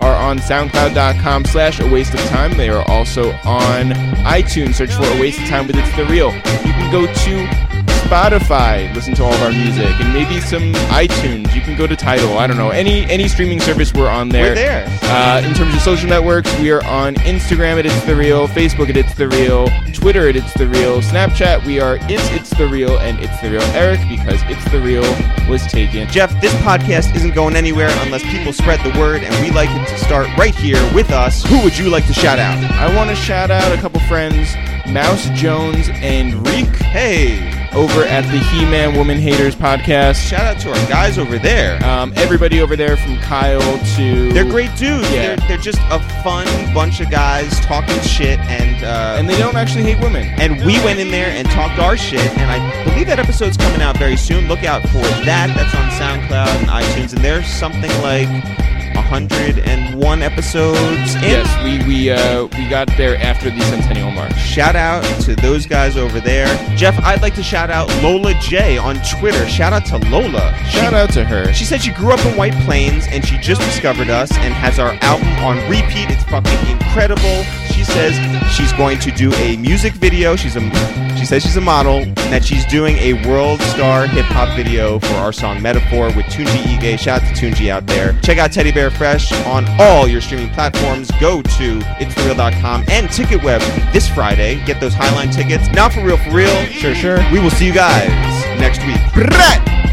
are on SoundCloud.com/awasteoftime. They are also on iTunes. Search for A Waste of Time with It's The Real. You can go to Spotify, listen to all of our music, and maybe some iTunes. You can go to Tidal. I don't know. Any streaming service, we're on there. We're there. In terms of social networks, we are on Instagram at It's The Real, Facebook at It's The Real, Twitter at It's The Real, Snapchat, we are It's The Real, and It's The Real Eric, because It's The Real was taken. Jeff, this podcast isn't going anywhere unless people spread the word, and we like it to start right here with us. Who would you like to shout out? I want to shout out a couple friends, Mouse Jones and Reek. Hey, over at the He-Man Woman Haters podcast. Shout out to our guys over there. Everybody over there from Kyle to... They're great dudes. Yeah. They're just a fun bunch of guys talking shit, and they don't actually hate women. And we went in there and talked our shit, and I believe that episode's coming out very soon. Look out for that. That's on SoundCloud and iTunes, and there's something like 101 episodes in. Yes, we got there after the centennial mark. Shout out to those guys over there. Jeff, I'd like to shout out Lola J on Twitter. Shout out to Lola. Shout out to her. She said she grew up in White Plains and she just discovered us and has our album on repeat. It's fucking incredible. She says she's going to do a music video. She says she's a model and that she's doing a world star hip hop video for our song Metaphor with Tunji Ige. Shout out to Tunji out there. Check out Teddy Bear Fresh on all your streaming platforms. Go to itsthereal.com and TicketWeb this Friday. Get those Highline tickets. Now for real, Sure. we will see you guys next week.